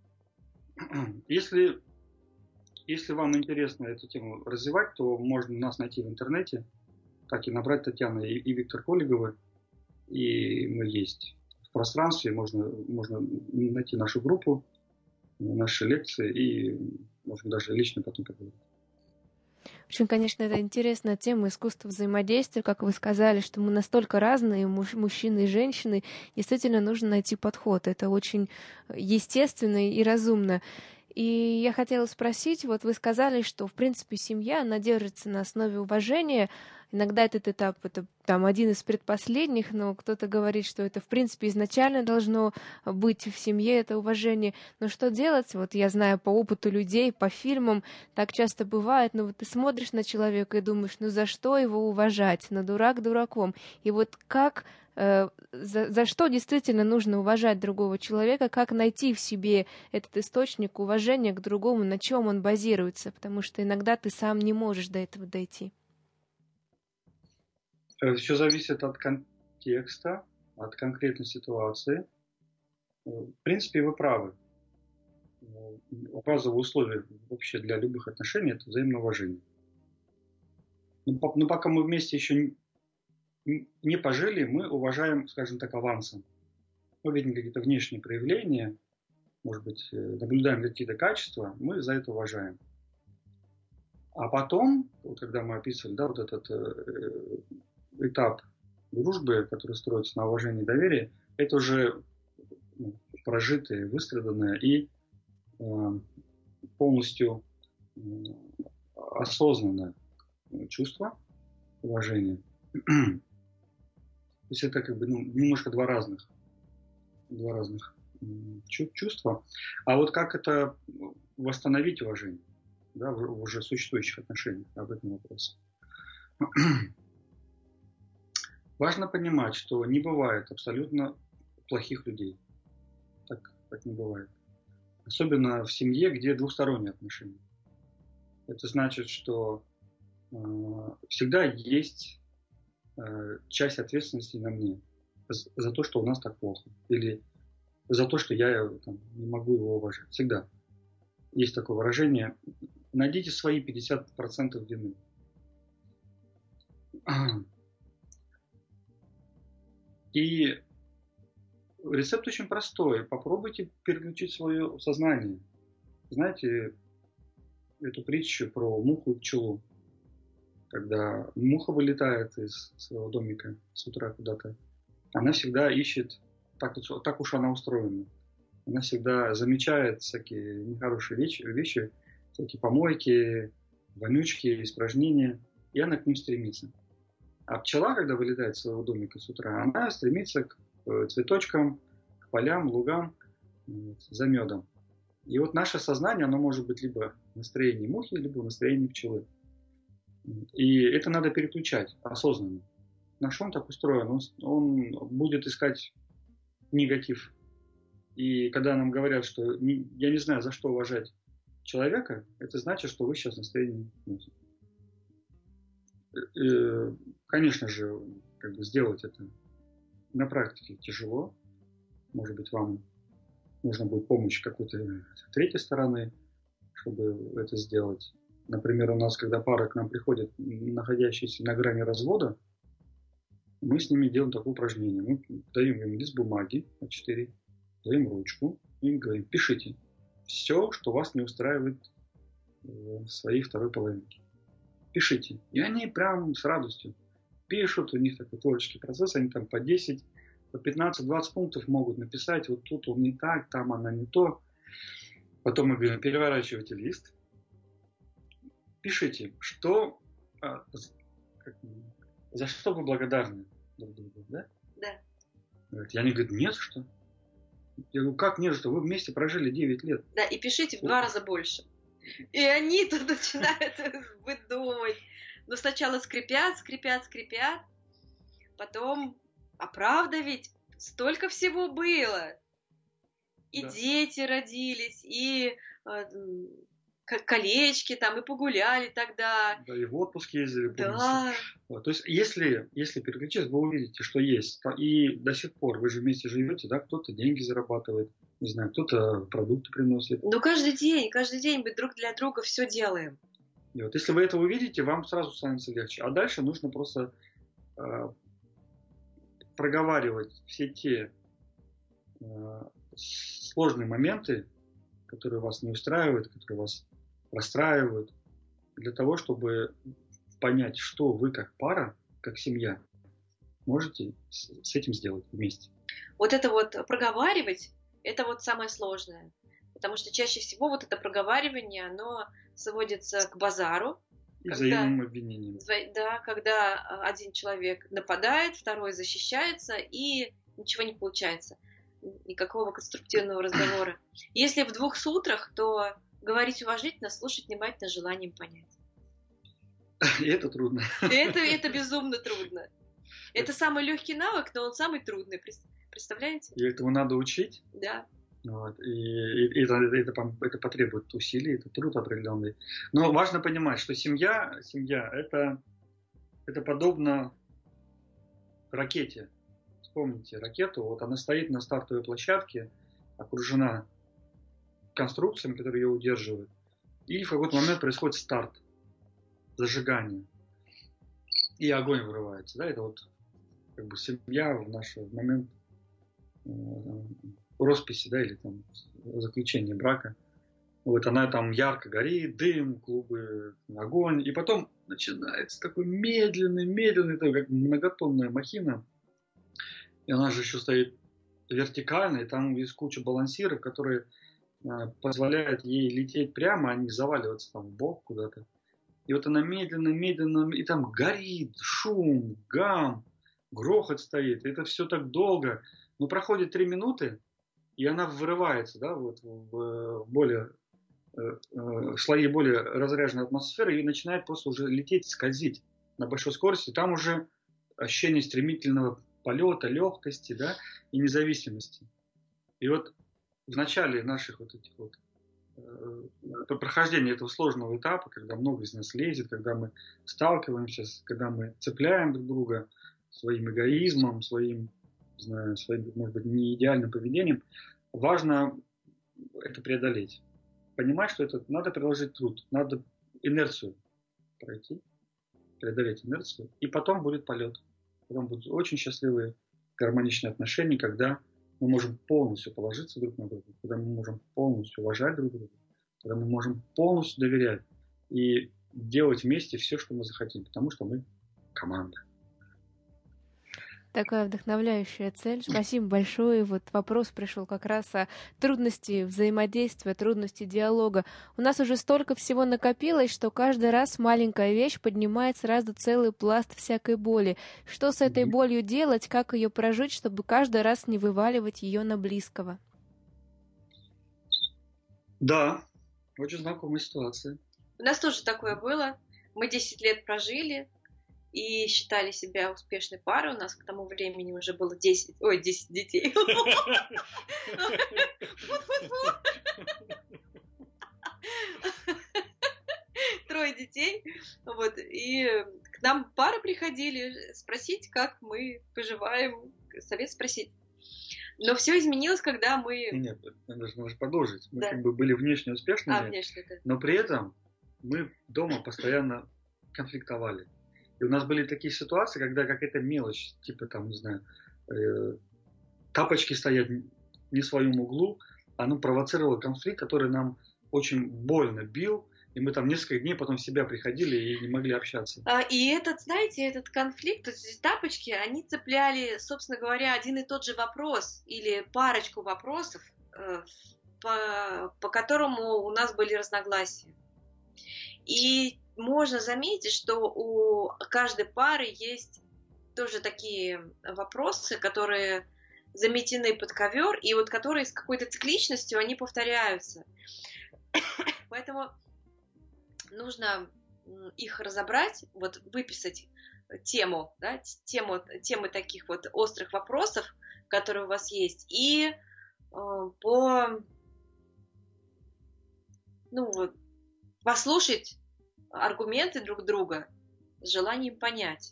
Если, если вам интересно эту тему развивать, то можно нас найти в интернете, так и набрать Татьяна и, и Виктор Коллеговы, и мы есть в пространстве, можно, можно найти нашу группу, наши лекции, и можно даже лично потом поговорить. Очень, конечно, это интересная тема искусства взаимодействия, как вы сказали, что мы настолько разные, муж, мужчины и женщины, действительно нужно найти подход. Это очень естественно и разумно. И я хотела спросить, вот вы сказали, что, в принципе, семья, она держится на основе уважения. Иногда этот этап, это там один из предпоследних, но кто-то говорит, что это, в принципе, изначально должно быть в семье, это уважение. Но что делать? Вот я знаю по опыту людей, по фильмам, так часто бывает, но вот ты смотришь на человека и думаешь, ну за что его уважать? Ну дурак дураком. И вот как... За, за что действительно нужно уважать другого человека, как найти в себе этот источник уважения к другому, на чем он базируется, потому что иногда ты сам не можешь до этого дойти. Все зависит от контекста, от конкретной ситуации. В принципе, вы правы. Базовые условия вообще для любых отношений – это взаимное уважение. Но пока мы вместе еще не пожили, мы уважаем, скажем так, авансом. Мы видим какие-то внешние проявления, может быть, наблюдаем какие-то качества, мы за это уважаем. А потом, вот когда мы описывали, да, вот этот э, этап дружбы, который строится на уважении и доверии, это уже ну, прожитое, выстраданное и э, полностью э, осознанное чувство уважения. То есть это как бы ну, немножко два разных, два разных чувства. А вот как это восстановить уважение, да, в уже существующих отношениях, об этом вопрос. Важно понимать, что не бывает абсолютно плохих людей. Так, так не бывает. Особенно в семье, где двухсторонние отношения. Это значит, что э, всегда есть часть ответственности на мне за то, что у нас так плохо. Или за то, что я там, не могу его уважать. Всегда есть такое выражение. Найдите свои пятьдесят процентов вины. И рецепт очень простой. Попробуйте переключить свое сознание. знаете эту притчу про муху и пчелу? Когда муха вылетает из своего домика с утра куда-то, она всегда ищет, так, так уж она устроена, она всегда замечает всякие нехорошие вещи, вещи, всякие помойки, вонючки, испражнения, и она к ним стремится. А пчела, когда вылетает из своего домика с утра, она стремится к цветочкам, к полям, лугам, за медом. И вот наше сознание, оно может быть либо в настроении мухи, либо в настроении пчелы. И это надо переключать осознанно. Наш ум так устроен, он, он будет искать негатив. И когда нам говорят, что не, я не знаю, за что уважать человека, это значит, что вы сейчас в настроении мухи. И, конечно же, как бы сделать это на практике тяжело. Может быть, вам нужна будет помощь какой-то третьей стороны, чтобы это сделать. Например, у нас, когда пара к нам приходит, находящиеся на грани развода, мы с ними делаем такое упражнение. Мы даем им лист бумаги а четыре, даем ручку и говорим: пишите все, что вас не устраивает в своей второй половинке. Пишите. И они прям с радостью пишут, у них такой творческий процесс, они там по десять, по пятнадцать-двадцать пунктов могут написать: вот тут он не так, там она не то. Потом мы говорим: переворачивайте лист, пишите, что, а, как, за что вы благодарны друг другу, да? Да. И они говорят: нет, что? Я говорю: как нет, что? Вы вместе прожили девять лет. Да, и пишите в два раза больше. И они тут начинают выдумывать. Но сначала скрипят, скрипят, скрипят. Потом, а правда ведь столько всего было. И да. Дети родились, и э, колечки там, и погуляли тогда. Да, и в отпуск ездили. Да. Вот, то есть, если, если переключиться, вы увидите, что есть. И до сих пор вы же вместе живете, да, кто-то деньги зарабатывает, не знаю, кто-то продукты приносит. Ну, каждый день, каждый день мы друг для друга все делаем. И вот если вы это увидите, вам сразу становится легче. А дальше нужно просто э, проговаривать все те э, сложные моменты, которые вас не устраивают, которые вас расстраивают, для того, чтобы понять, что вы как пара, как семья, можете с, с этим сделать вместе. Вот это вот проговаривать, это вот самое сложное. Потому что чаще всего вот это проговаривание, оно сводится к базару. И взаимным обвинением. Да, когда один человек нападает, второй защищается, и ничего не получается. Никакого конструктивного разговора. Если в двух сутрах, то говорить уважительно, слушать внимательно, желанием понять. И это трудно. И это, это безумно трудно. Это самый легкий навык, но он самый трудный. Представляете? И этому надо учить. Да. Вот. И, и это, это, это потребует усилий, это труд определенный. Но важно понимать, что семья, семья это, это подобно ракете. Вспомните ракету, вот она стоит на стартовой площадке, окружена конструкциями, которые ее удерживают. И в какой-то момент происходит старт, зажигание. И огонь вырывается. Да? Это вот как бы семья в наш момент э, росписи, да, или там заключения брака. Вот она там ярко горит, дым, клубы, огонь. И потом начинается такой медленный, медленный, такой, как многотонная махина. И она же еще стоит вертикально, и там есть куча балансиров, которые э, позволяют ей лететь прямо, а не заваливаться там в бок куда-то. И вот она медленно, медленно, и там горит, шум, гам, грохот стоит. Это все так долго. Но проходит три минуты, и она вырывается, да, вот в более э, э, слои более разряженной атмосферы и начинает просто уже лететь, скользить на большой скорости. Там уже ощущение стремительного полета, легкости, да, и независимости. И вот в начале наших вот этих вот э, прохождения этого сложного этапа, когда много из нас лезет, когда мы сталкиваемся, когда мы цепляем друг друга своим эгоизмом, своим, не знаю, своим, может быть, не идеальным поведением, важно это преодолеть. Понимать, что это надо приложить труд, надо инерцию пройти, преодолеть инерцию, и потом будет полет. Потом будут очень счастливые, гармоничные отношения, когда мы можем полностью положиться друг на друга, когда мы можем полностью уважать друг друга, когда мы можем полностью доверять и делать вместе все, что мы захотим, потому что мы команда. Такая вдохновляющая цель. Спасибо большое. Вот вопрос пришел как раз о трудности взаимодействия, трудности диалога. У нас уже столько всего накопилось, что каждый раз маленькая вещь поднимает сразу целый пласт всякой боли. Что с этой болью делать, как ее прожить, чтобы каждый раз не вываливать ее на близкого? Да, очень знакомая ситуация. У нас тоже такое было. Мы десять лет прожили и считали себя успешной парой. У нас к тому времени уже было десять, ой, десять детей. Трое детей. Вот. И к нам пары приходили спросить, как мы поживаем, совет спросить. Но все изменилось, когда мы... Нет, нужно продолжить. Мы да. как бы были внешне успешными, а, внешне, да. но при этом мы дома постоянно конфликтовали. И у нас были такие ситуации, когда какая-то мелочь, типа там, не знаю, э, тапочки стоят не в своем углу, оно провоцировало конфликт, который нам очень больно бил, и мы там несколько дней потом в себя приходили и не могли общаться. А, и этот, знаете, этот конфликт, то есть тапочки, они цепляли, собственно говоря, один и тот же вопрос или парочку вопросов, э, по, по которому у нас были разногласия. И можно заметить, что у каждой пары есть тоже такие вопросы, которые заметены под ковер, и вот которые с какой-то цикличностью они повторяются. Поэтому нужно их разобрать, вот выписать тему, да, тему, темы таких вот острых вопросов, которые у вас есть, и э, по, ну, вот, послушать аргументы друг друга с желанием понять.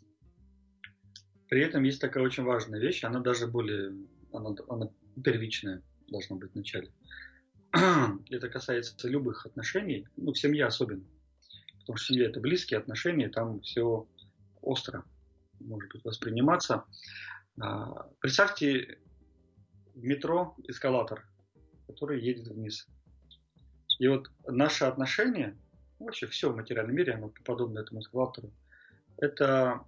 При этом есть такая очень важная вещь, она даже более, она, она первичная должна быть вначале. Это касается любых отношений, ну, в семье особенно. Потому что семья – это близкие отношения, там все остро может быть восприниматься. Представьте в метро эскалатор, который едет вниз. И вот наши отношения, вообще все в материальном мире, оно подобно этому эскалатору, это,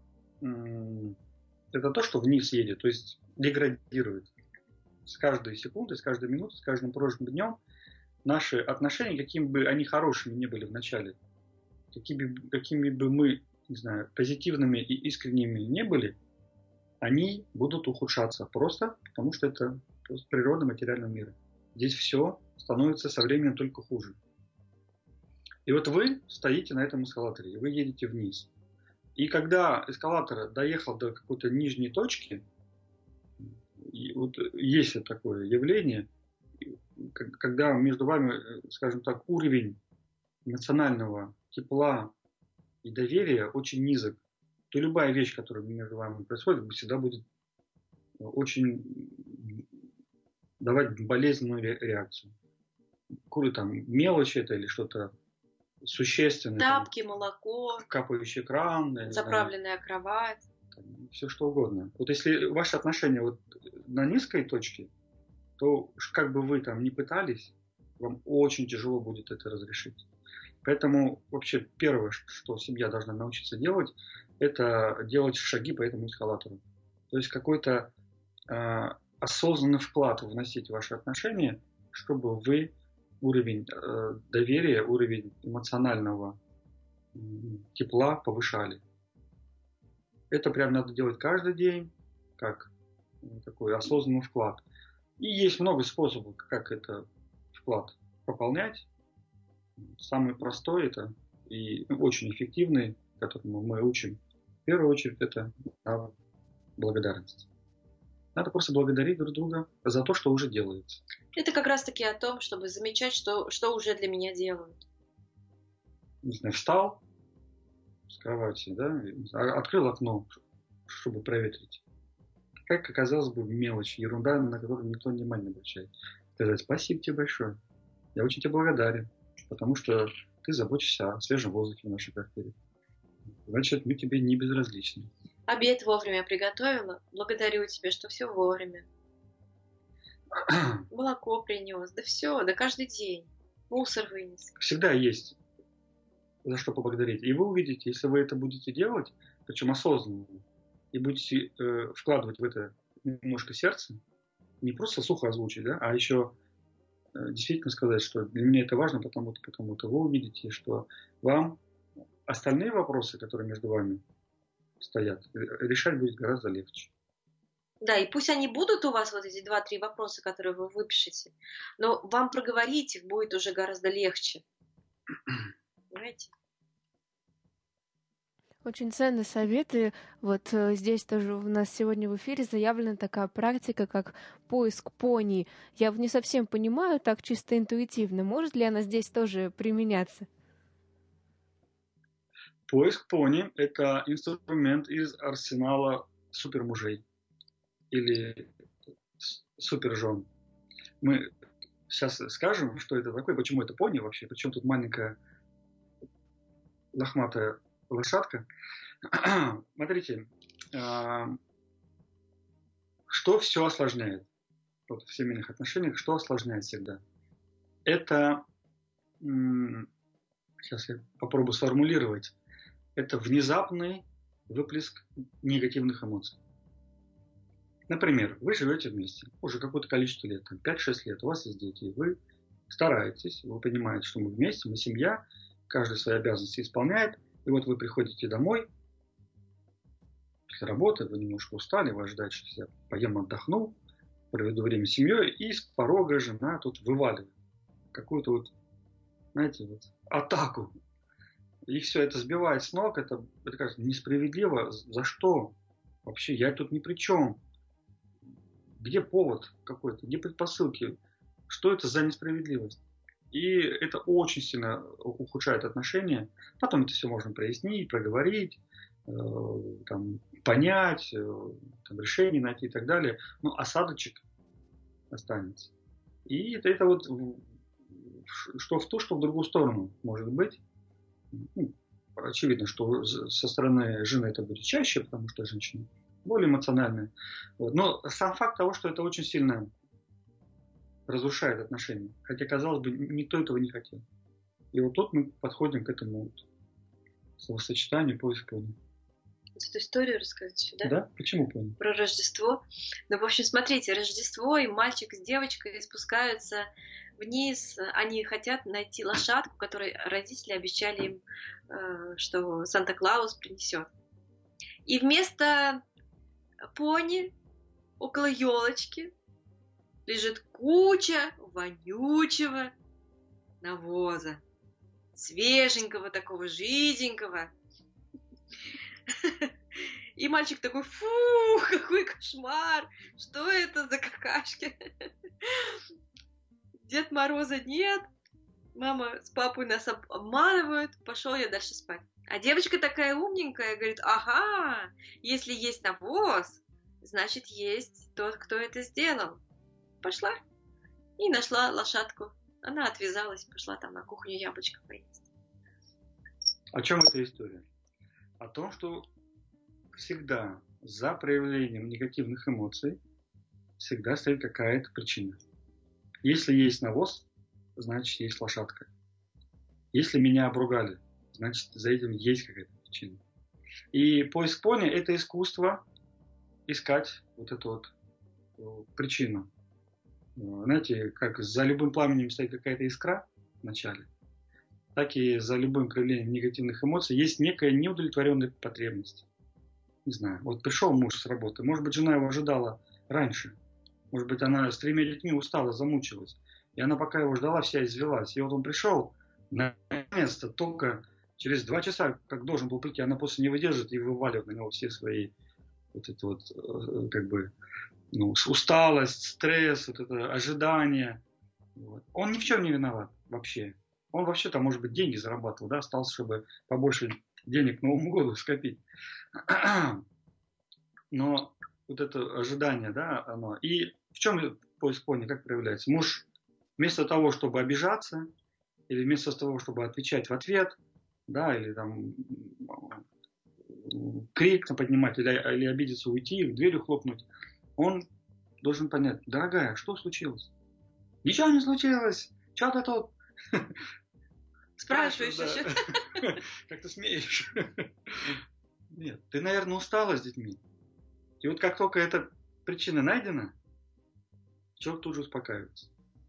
это то, что вниз едет, то есть деградирует. С каждой секунды, с каждой минуты, с каждым прожитым днем наши отношения, какими бы они хорошими не были в начале, какими, какими бы мы, не знаю, позитивными и искренними не были, они будут ухудшаться просто потому, что это просто природа материального мира. Здесь все становится со временем только хуже. И вот вы стоите на этом эскалаторе, и вы едете вниз. И когда эскалатор доехал до какой-то нижней точки, и вот есть такое явление, когда между вами, скажем так, уровень эмоционального тепла и доверия очень низок, то любая вещь, которая между вами происходит, всегда будет очень давать болезненную реакцию. Какую там мелочь это или что-то существенное. Тапки, там, молоко, капающий кран, заправленная да, кровать. Там, все что угодно. Вот если ваши отношения вот на низкой точке, то как бы вы там ни пытались, вам очень тяжело будет это разрешить. Поэтому вообще первое, что семья должна научиться делать, это делать шаги по этому эскалатору. То есть какой-то э, осознанный вклад вносить в ваши отношения, чтобы вы уровень э, доверия, уровень эмоционального э, тепла повышали. Это прям надо делать каждый день, как э, такой осознанный вклад. И есть много способов, как этот вклад пополнять. Самый простой это и очень эффективный, которому мы учим, в первую очередь, это благодарность. Надо просто благодарить друг друга за то, что уже делается. Это как раз-таки о том, чтобы замечать, что, что уже для меня делают. Не знаю, встал с кровати, да, открыл окно, чтобы проветрить. Как оказалось бы мелочь, ерунда, на которую никто внимания не обращает. Сказать спасибо тебе большое. Я очень тебе благодарен, потому что ты заботишься о свежем воздухе в нашей квартире. Значит, мы тебе не безразличны. Обед вовремя приготовила. Благодарю тебя, что все вовремя. Молоко принес. Да все, да каждый день. Мусор вынес. Всегда есть за что поблагодарить. И вы увидите, если вы это будете делать, причем осознанно, и будете э, вкладывать в это немножко сердце, не просто сухо озвучить, да, а еще э, действительно сказать, что для меня это важно, потому-то, потому-то, вы увидите, что вам остальные вопросы, которые между вами стоят, решать будет гораздо легче. Да, и пусть они будут у вас, вот эти два-три вопроса, которые вы выпишете, но вам проговорить их будет уже гораздо легче. Понимаете? Очень ценные советы. Вот э, здесь тоже у нас сегодня в эфире заявлена такая практика, как поиск пони. Я не совсем понимаю, так чисто интуитивно. Может ли она здесь тоже применяться? Поиск пони – это инструмент из арсенала супермужей или супержен. Мы сейчас скажем, что это такое, почему это пони вообще, причем тут маленькая лохматая лошадка. Смотрите, что все осложняет вот, в семейных отношениях, что осложняет всегда? Это, сейчас я попробую сформулировать, это внезапный выплеск негативных эмоций. Например, вы живете вместе уже какое-то количество лет, там, пять-шесть лет, у вас есть дети, вы стараетесь, вы понимаете, что мы вместе, мы семья, каждый свои обязанности исполняет, и вот вы приходите домой, после работы, вы немножко устали, вы ожидаете, что я поем, отдохну, проведу время с семьей, и с порога жена тут вываливает какую-то вот, знаете, вот атаку. И все это сбивает с ног, это, это кажется несправедливо. За что? Вообще, я тут ни при чем. Где повод какой-то, где предпосылки? Что это за несправедливость? И это очень сильно ухудшает отношения. Потом это все можно прояснить, проговорить, э, там, понять, э, там, решение найти и так далее. Но осадочек останется. И это, это вот что в ту, что в другую сторону может быть. Ну, очевидно, что со стороны жены это будет чаще, потому что женщина более эмоциональная. Вот. Но сам факт того, что это очень сильно разрушает отношения. Хотя, казалось бы, никто этого не хотел. И вот тут мы подходим к этому вот словосочетанию поиск пони. Эту историю рассказать еще, да? Да? Почему пони? Про Рождество. Ну, в общем, смотрите, Рождество, и мальчик с девочкой спускаются вниз. Они хотят найти лошадку, которой родители обещали им, что Санта-Клаус принесет. И вместо пони около елочки лежит куча вонючего навоза. Свеженького, такого жиденького. И мальчик такой: фу, какой кошмар! Что это за какашки? Дед Мороза нет. Мама с папой нас обманывают. Пошел я дальше спать. А девочка такая умненькая, говорит: ага, если есть навоз, значит есть тот, кто это сделал. Пошла и нашла лошадку. Она отвязалась, пошла там на кухню яблочко поесть. О чем эта история? О том, что всегда за проявлением негативных эмоций всегда стоит какая-то причина. Если есть навоз, значит есть лошадка. Если меня обругали, значит за этим есть какая-то причина. И поиск пони – это искусство искать вот эту вот причину. Знаете, как за любым пламенем стоит какая-то искра в начале, так и за любым проявлением негативных эмоций есть некая неудовлетворенная потребность. Не знаю, вот пришел муж с работы, может быть, жена его ожидала раньше, может быть, она с тремя детьми устала, замучилась, и она пока его ждала, вся извелась. И вот он пришел, наконец-то, только через два часа, как должен был прийти, она после не выдержит и вываливает на него все свои вот это вот, как бы, ну, усталость, стресс, вот это ожидание. Вот. Он ни в чем не виноват вообще. Он вообще-то, может быть, деньги зарабатывал, да, остался, чтобы побольше денег к Новому году скопить. Но вот это ожидание, да, оно. И в чем поиск пони, как проявляется? Муж вместо того, чтобы обижаться, или вместо того, чтобы отвечать в ответ, да, или там крик поднимать, или, или обидеться, уйти, дверью хлопнуть, он должен понять: дорогая, что случилось? Ничего не случилось. Что ты тут Спрашиваешь еще. Как ты смеешь? Нет, ты, наверное, устала с детьми. И вот как только эта причина найдена, человек тут же успокаивается.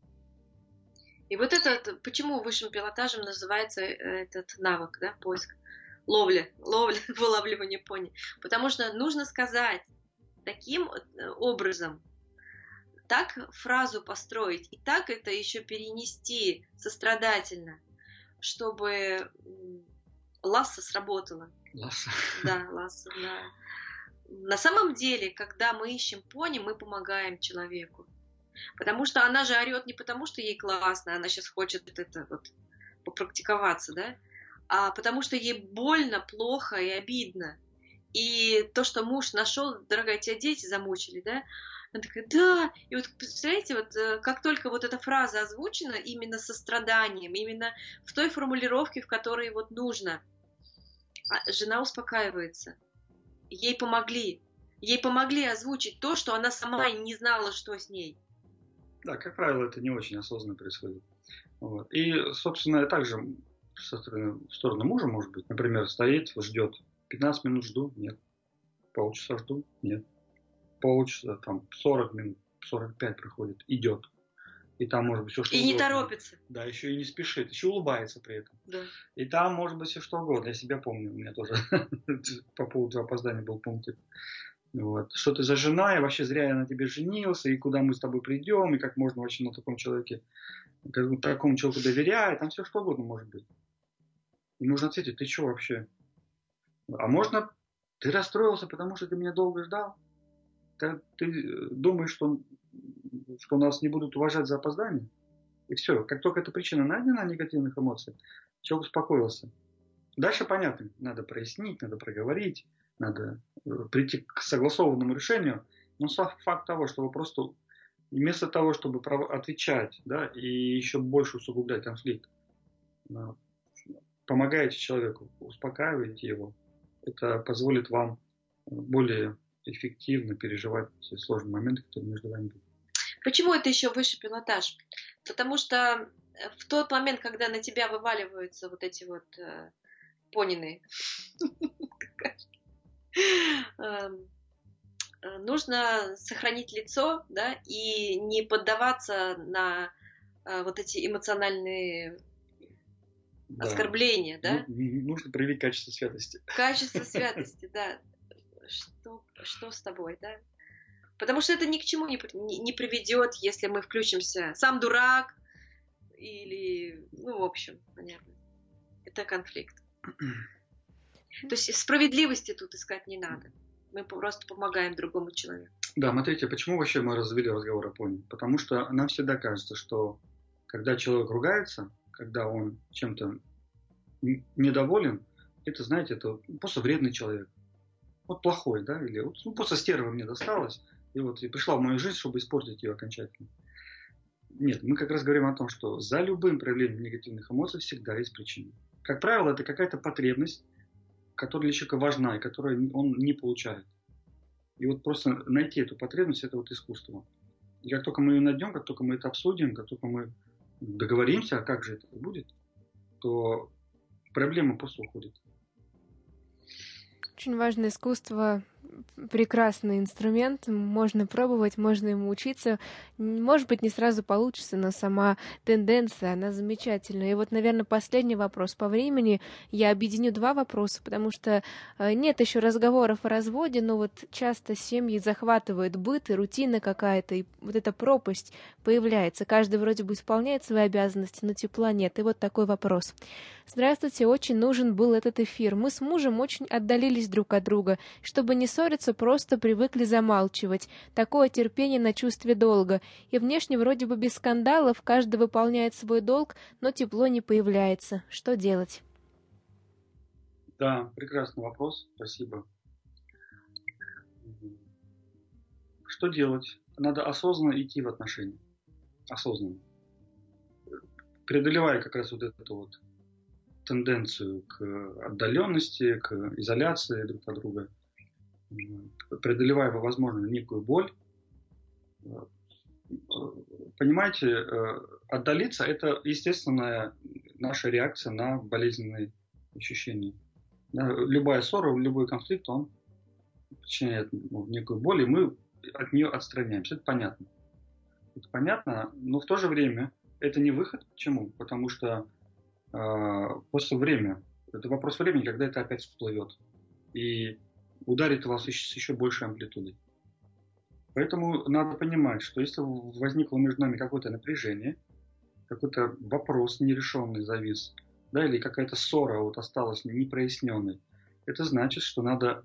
И вот это, почему высшим пилотажем называется этот навык, да, поиск, ловля, ловля, вылавливание пони. Потому что нужно сказать таким образом, так фразу построить, и так это еще перенести сострадательно, чтобы ласса сработала. Ласса. Да, ласса, да. На самом деле, когда мы ищем пони, мы помогаем человеку. Потому что она же орет не потому, что ей классно, она сейчас хочет это вот попрактиковаться, да, а потому что ей больно, плохо и обидно. И то, что муж нашел, дорогая, тебя дети замучили, да, она такая, да, и вот представляете, вот как только вот эта фраза озвучена именно со страданием, именно в той формулировке, в которой вот нужно, жена успокаивается, ей помогли, ей помогли озвучить то, что она сама не знала, что с ней. Да, как правило, это не очень осознанно происходит. Вот. И, собственно, также со стороны, в сторону мужа, может быть, например, стоит, ждет. пятнадцать минут жду, нет. Полчаса жду, нет. Полчаса, там, сорок минут, сорок пять проходит, идет. И там может быть все что и угодно. И не торопится. Да, еще и не спешит, еще улыбается при этом. Да. И там может быть все что угодно. Я себя помню, у меня тоже по поводу опоздания был пунктик. Вот. Что ты за жена, и вообще зря я на тебе женился, и куда мы с тобой придем, и как можно вообще на таком человеке, как, такому человеку доверять, там все что угодно может быть. И нужно ответить, ты что вообще? А можно, ты расстроился, потому что ты меня долго ждал? Ты, ты думаешь, что, что нас не будут уважать за опоздание? И все, как только эта причина найдена негативных эмоций, человек успокоился. Дальше понятно, надо прояснить, надо проговорить, надо прийти к согласованному решению, но сам факт того, что вы просто вместо того, чтобы отвечать, да, и еще больше усугублять конфликт, помогаете человеку, успокаиваете его, это позволит вам более эффективно переживать все сложные моменты, которые между вами будут. Почему это еще высший пилотаж? Потому что в тот момент, когда на тебя вываливаются вот эти вот э, понины, нужно сохранить лицо, да, и не поддаваться на вот эти эмоциональные да. оскорбления, да? Нужно проявить качество святости. Качество святости, да. Что, что с тобой, да? Потому что это ни к чему не, не, не приведет, если мы включимся. Сам дурак или, ну, в общем, понятно. Это конфликт. То есть справедливости тут искать не надо. Мы просто помогаем другому человеку. Да, смотрите, почему вообще мы развели разговор о пони? Потому что нам всегда кажется, что когда человек ругается, когда он чем-то недоволен, это, знаете, это просто вредный человек. Вот плохой, да, или вот, ну, просто стерва мне досталась, и вот и пришла в мою жизнь, чтобы испортить ее окончательно. Нет, мы как раз говорим о том, что за любым проявлением негативных эмоций всегда есть причина. Как правило, это какая-то потребность, которая для человека важна, и которую он не получает. И вот просто найти эту потребность, это вот искусство. И как только мы ее найдем, как только мы это обсудим, как только мы договоримся, а как же это будет, то проблема просто уходит. Очень важное искусство, прекрасный инструмент, можно пробовать, можно ему учиться. Может быть, не сразу получится, но сама тенденция, она замечательная. И вот, наверное, последний вопрос по времени. Я объединю два вопроса, потому что нет еще разговоров о разводе, но вот часто семьи захватывают быт и рутина какая-то, и вот эта пропасть появляется. Каждый вроде бы исполняет свои обязанности, но тепла нет. И вот такой вопрос. Здравствуйте, очень нужен был этот эфир. Мы с мужем очень отдалились друг от друга. Чтобы не ссориться, просто привыкли замалчивать. Такое терпение на чувстве долга. И внешне вроде бы без скандалов, каждый выполняет свой долг, но тепло не появляется. Что делать? Да, прекрасный вопрос. Спасибо. Что делать? Надо осознанно идти в отношения. Осознанно. Преодолевая как раз вот эту вот тенденцию к отдаленности, к изоляции друг от друга, преодолевая, возможно, некую боль, Понимаете, отдалиться – это естественная наша реакция на болезненные ощущения. Любая ссора, любой конфликт, он причиняет некую боль, и мы от нее отстраняемся. Это понятно. Это понятно, но в то же время это не выход. Почему? Потому что э, просто время, это вопрос времени, когда это опять всплывет и ударит вас еще, с еще большей амплитудой. Поэтому надо понимать, что если возникло между нами какое-то напряжение, какой-то вопрос нерешенный завис, да, или какая-то ссора вот осталась непроясненной, это значит, что надо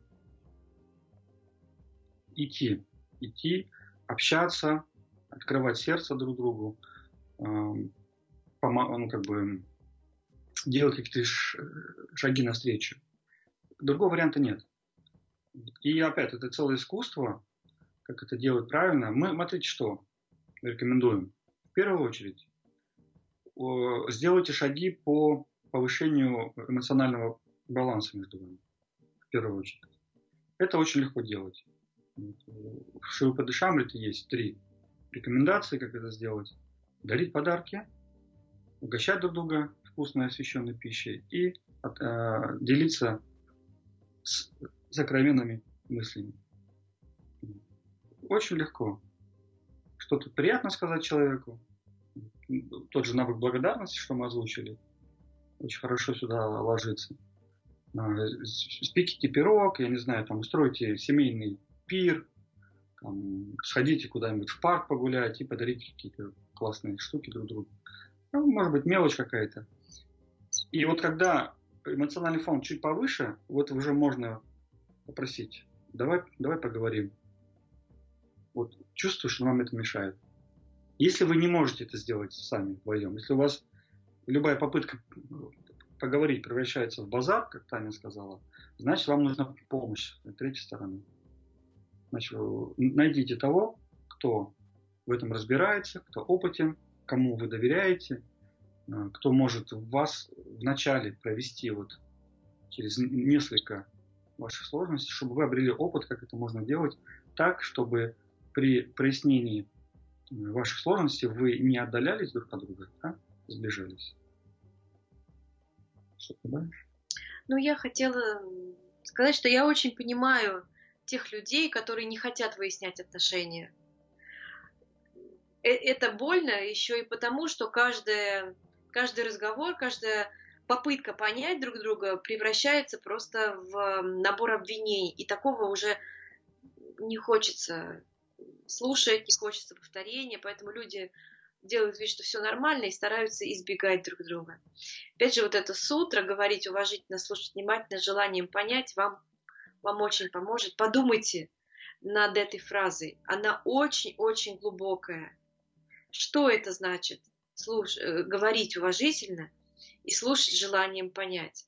идти, идти, общаться, открывать сердце друг другу, э, помо- ну, как бы делать какие-то шаги навстречу. Другого варианта нет. И опять, это целое искусство, как это делать правильно. Мы, смотрите, что рекомендуем. В первую очередь, сделайте шаги по повышению эмоционального баланса между вами. В первую очередь. Это очень легко делать. В Шилпаде Шамрите есть три рекомендации, как это сделать. Дарить подарки, угощать друг друга вкусной освященной пищей и э, делиться с сокровенными мыслями. Очень легко. Что-то приятно сказать человеку. Тот же навык благодарности, что мы озвучили, очень хорошо сюда ложится. Спеките пирог, я не знаю, там устройте семейный пир, там, сходите куда-нибудь в парк погулять и подарите какие-то классные штуки друг другу. Ну, может быть, мелочь какая-то. И вот когда эмоциональный фон чуть повыше, вот уже можно попросить, давай, давай поговорим. Вот чувствую, что вам это мешает. Если вы не можете это сделать сами вдвоем, если у вас любая попытка поговорить превращается в базар, как Таня сказала, значит, вам нужна помощь с третьей стороны. Значит, найдите того, кто в этом разбирается, кто опытен, кому вы доверяете, кто может вас вначале провести вот через несколько ваших сложностей, чтобы вы обрели опыт, как это можно делать так, чтобы при прояснении ваших сложностей вы не отдалялись друг от друга, а сближались. Что ты думаешь? Ну, я хотела сказать, что я очень понимаю тех людей, которые не хотят выяснять отношения. Это больно еще и потому, что каждый, каждый разговор, каждая попытка понять друг друга превращается просто в набор обвинений. И такого уже не хочется слушать, не хочется повторения, поэтому люди делают вид, что все нормально и стараются избегать друг друга. Опять же, вот это сутра, говорить уважительно, слушать внимательно, желанием понять, вам, вам очень поможет. Подумайте над этой фразой. Она очень-очень глубокая. Что это значит? Слуш... Говорить уважительно и слушать желанием понять.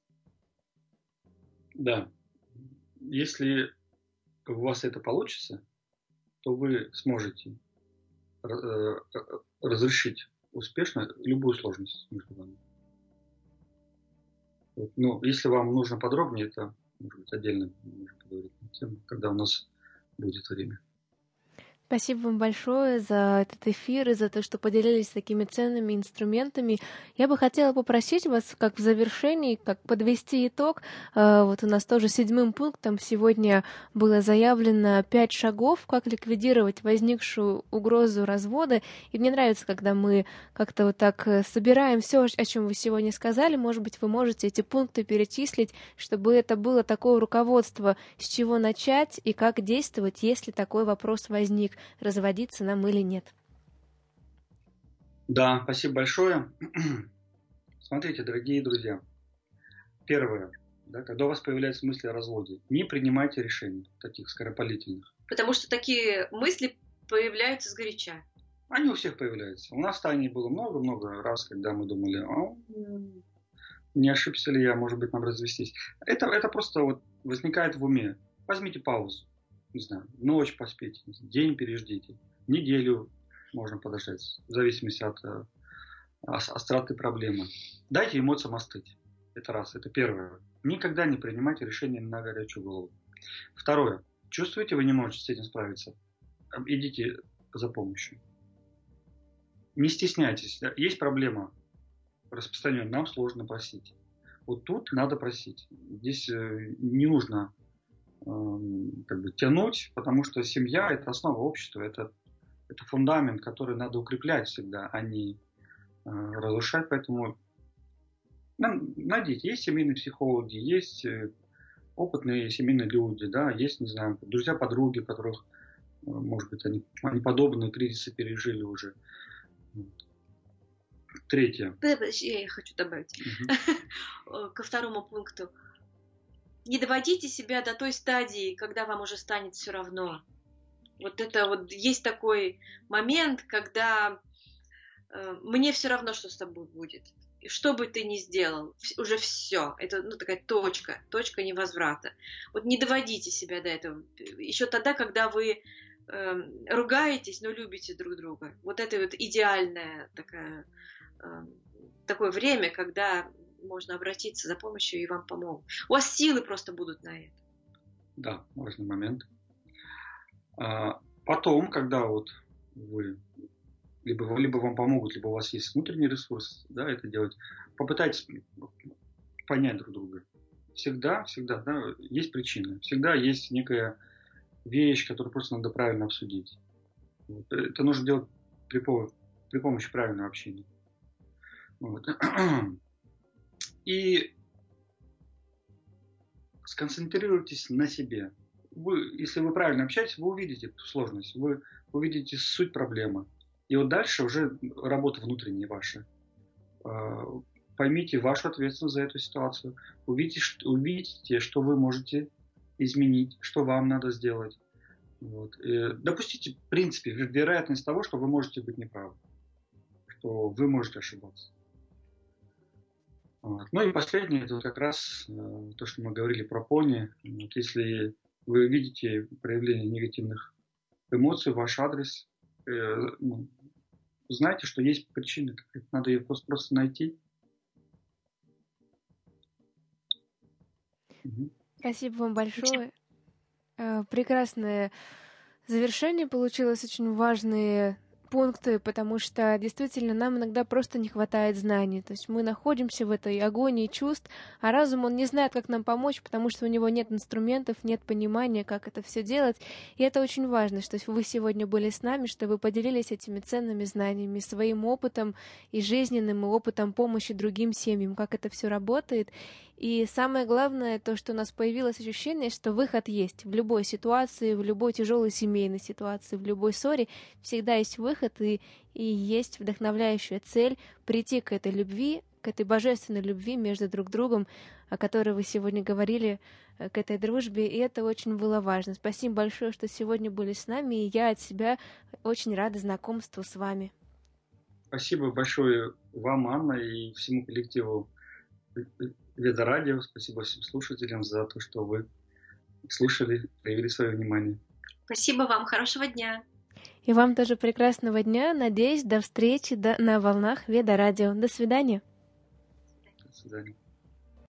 Да. Если у вас это получится, то вы сможете разрешить успешно любую сложность между вами. Ну, если вам нужно подробнее, это, может быть, отдельно можем поговорить на тему, когда у нас будет время. Спасибо вам большое за этот эфир и за то, что поделились такими ценными инструментами. Я бы хотела попросить вас, как в завершении, как подвести итог. Вот у нас тоже седьмым пунктом сегодня было заявлено пять шагов, как ликвидировать возникшую угрозу развода. И мне нравится, когда мы как-то вот так собираем все, о чем вы сегодня сказали. Может быть, вы можете эти пункты перечислить, чтобы это было такое руководство, с чего начать и как действовать, если такой вопрос возник. Разводиться нам или нет. Да, спасибо большое. Смотрите, дорогие друзья. Первое. Да, когда у вас появляются мысли о разводе, не принимайте решений таких скоропалительных. Потому что такие мысли появляются сгоряча. Они у всех появляются. У нас в Тане было много-много раз, когда мы думали, а, не ошибся ли я, может быть, нам развестись. Это, это просто вот возникает в уме. Возьмите паузу. Не знаю, ночь поспите, день переждите, неделю можно подождать, в зависимости от э, остроты проблемы. Дайте эмоциям остыть. Это раз, это первое. Никогда не принимайте решения на горячую голову. Второе. Чувствуете, вы не можете с этим справиться? Идите за помощью. не стесняйтесь. Есть проблема распространения, нам сложно просить. Вот тут надо просить. Здесь не нужно как бы тянуть, потому что семья – это основа общества, это, это фундамент, который надо укреплять всегда, а не разрушать. Поэтому найдите, есть семейные психологи, есть опытные семейные люди, да, есть, не знаю, друзья-подруги, которых, может быть, они, они подобные кризисы пережили уже. Третье. Я хочу добавить угу. ко второму пункту. Не доводите себя до той стадии, когда вам уже станет все равно. Вот это вот есть такой момент, когда э, мне все равно, что с тобой будет. И что бы ты ни сделал, уже все. Это ну, такая точка, точка невозврата. Вот не доводите себя до этого. Еще тогда, когда вы э, ругаетесь, но любите друг друга. Вот это вот идеальное такая, э, такое время, когда можно обратиться за помощью, и вам помогут. У вас силы просто будут на это. Да, важный момент. А потом, когда вот вы либо, либо вам помогут, либо у вас есть внутренний ресурс, да, это делать, попытайтесь понять друг друга. Всегда, всегда, да, есть причина. Всегда есть некая вещь, которую просто надо правильно обсудить. Вот. Это нужно делать при, при помощи правильного общения. Вот. И сконцентрируйтесь на себе. Вы, если вы правильно общаетесь, вы увидите сложность, вы увидите суть проблемы. И вот дальше уже работа внутренняя ваша. Поймите вашу ответственность за эту ситуацию. Увидите, что, увидите, что вы можете изменить, что вам надо сделать. Вот. И допустите, в принципе, вероятность того, что вы можете быть неправы, что вы можете ошибаться. Вот. Ну и последнее, это как раз э, то, что мы говорили про пони. Вот если вы видите проявление негативных эмоций в ваш адрес, э, ну, знайте, что есть причина, надо ее просто, просто найти. Угу. Спасибо вам большое. Прекрасное завершение получилось, очень важные пункты, потому что действительно нам иногда просто не хватает знаний. То есть мы находимся в этой агонии чувств, а разум, он не знает, как нам помочь, потому что у него нет инструментов, нет понимания, как это все делать. И это очень важно, что вы сегодня были с нами, что вы поделились этими ценными знаниями, своим опытом и жизненным, и опытом помощи другим семьям, как это все работает. И самое главное, то, что у нас появилось ощущение, что выход есть. В любой ситуации, в любой тяжелой семейной ситуации, в любой ссоре всегда есть выход, и, и есть вдохновляющая цель прийти к этой любви, к этой божественной любви между друг другом, о которой вы сегодня говорили, к этой дружбе, и это очень было важно. Спасибо большое, что сегодня были с нами, и я от себя очень рада знакомству с вами. Спасибо большое вам, Анна, и всему коллективу Веда Радио. Спасибо всем слушателям за то, что вы слушали, проявили свое внимание. Спасибо вам, хорошего дня. И вам тоже прекрасного дня. Надеюсь, до встречи на волнах Веда Радио. До свидания. До свидания.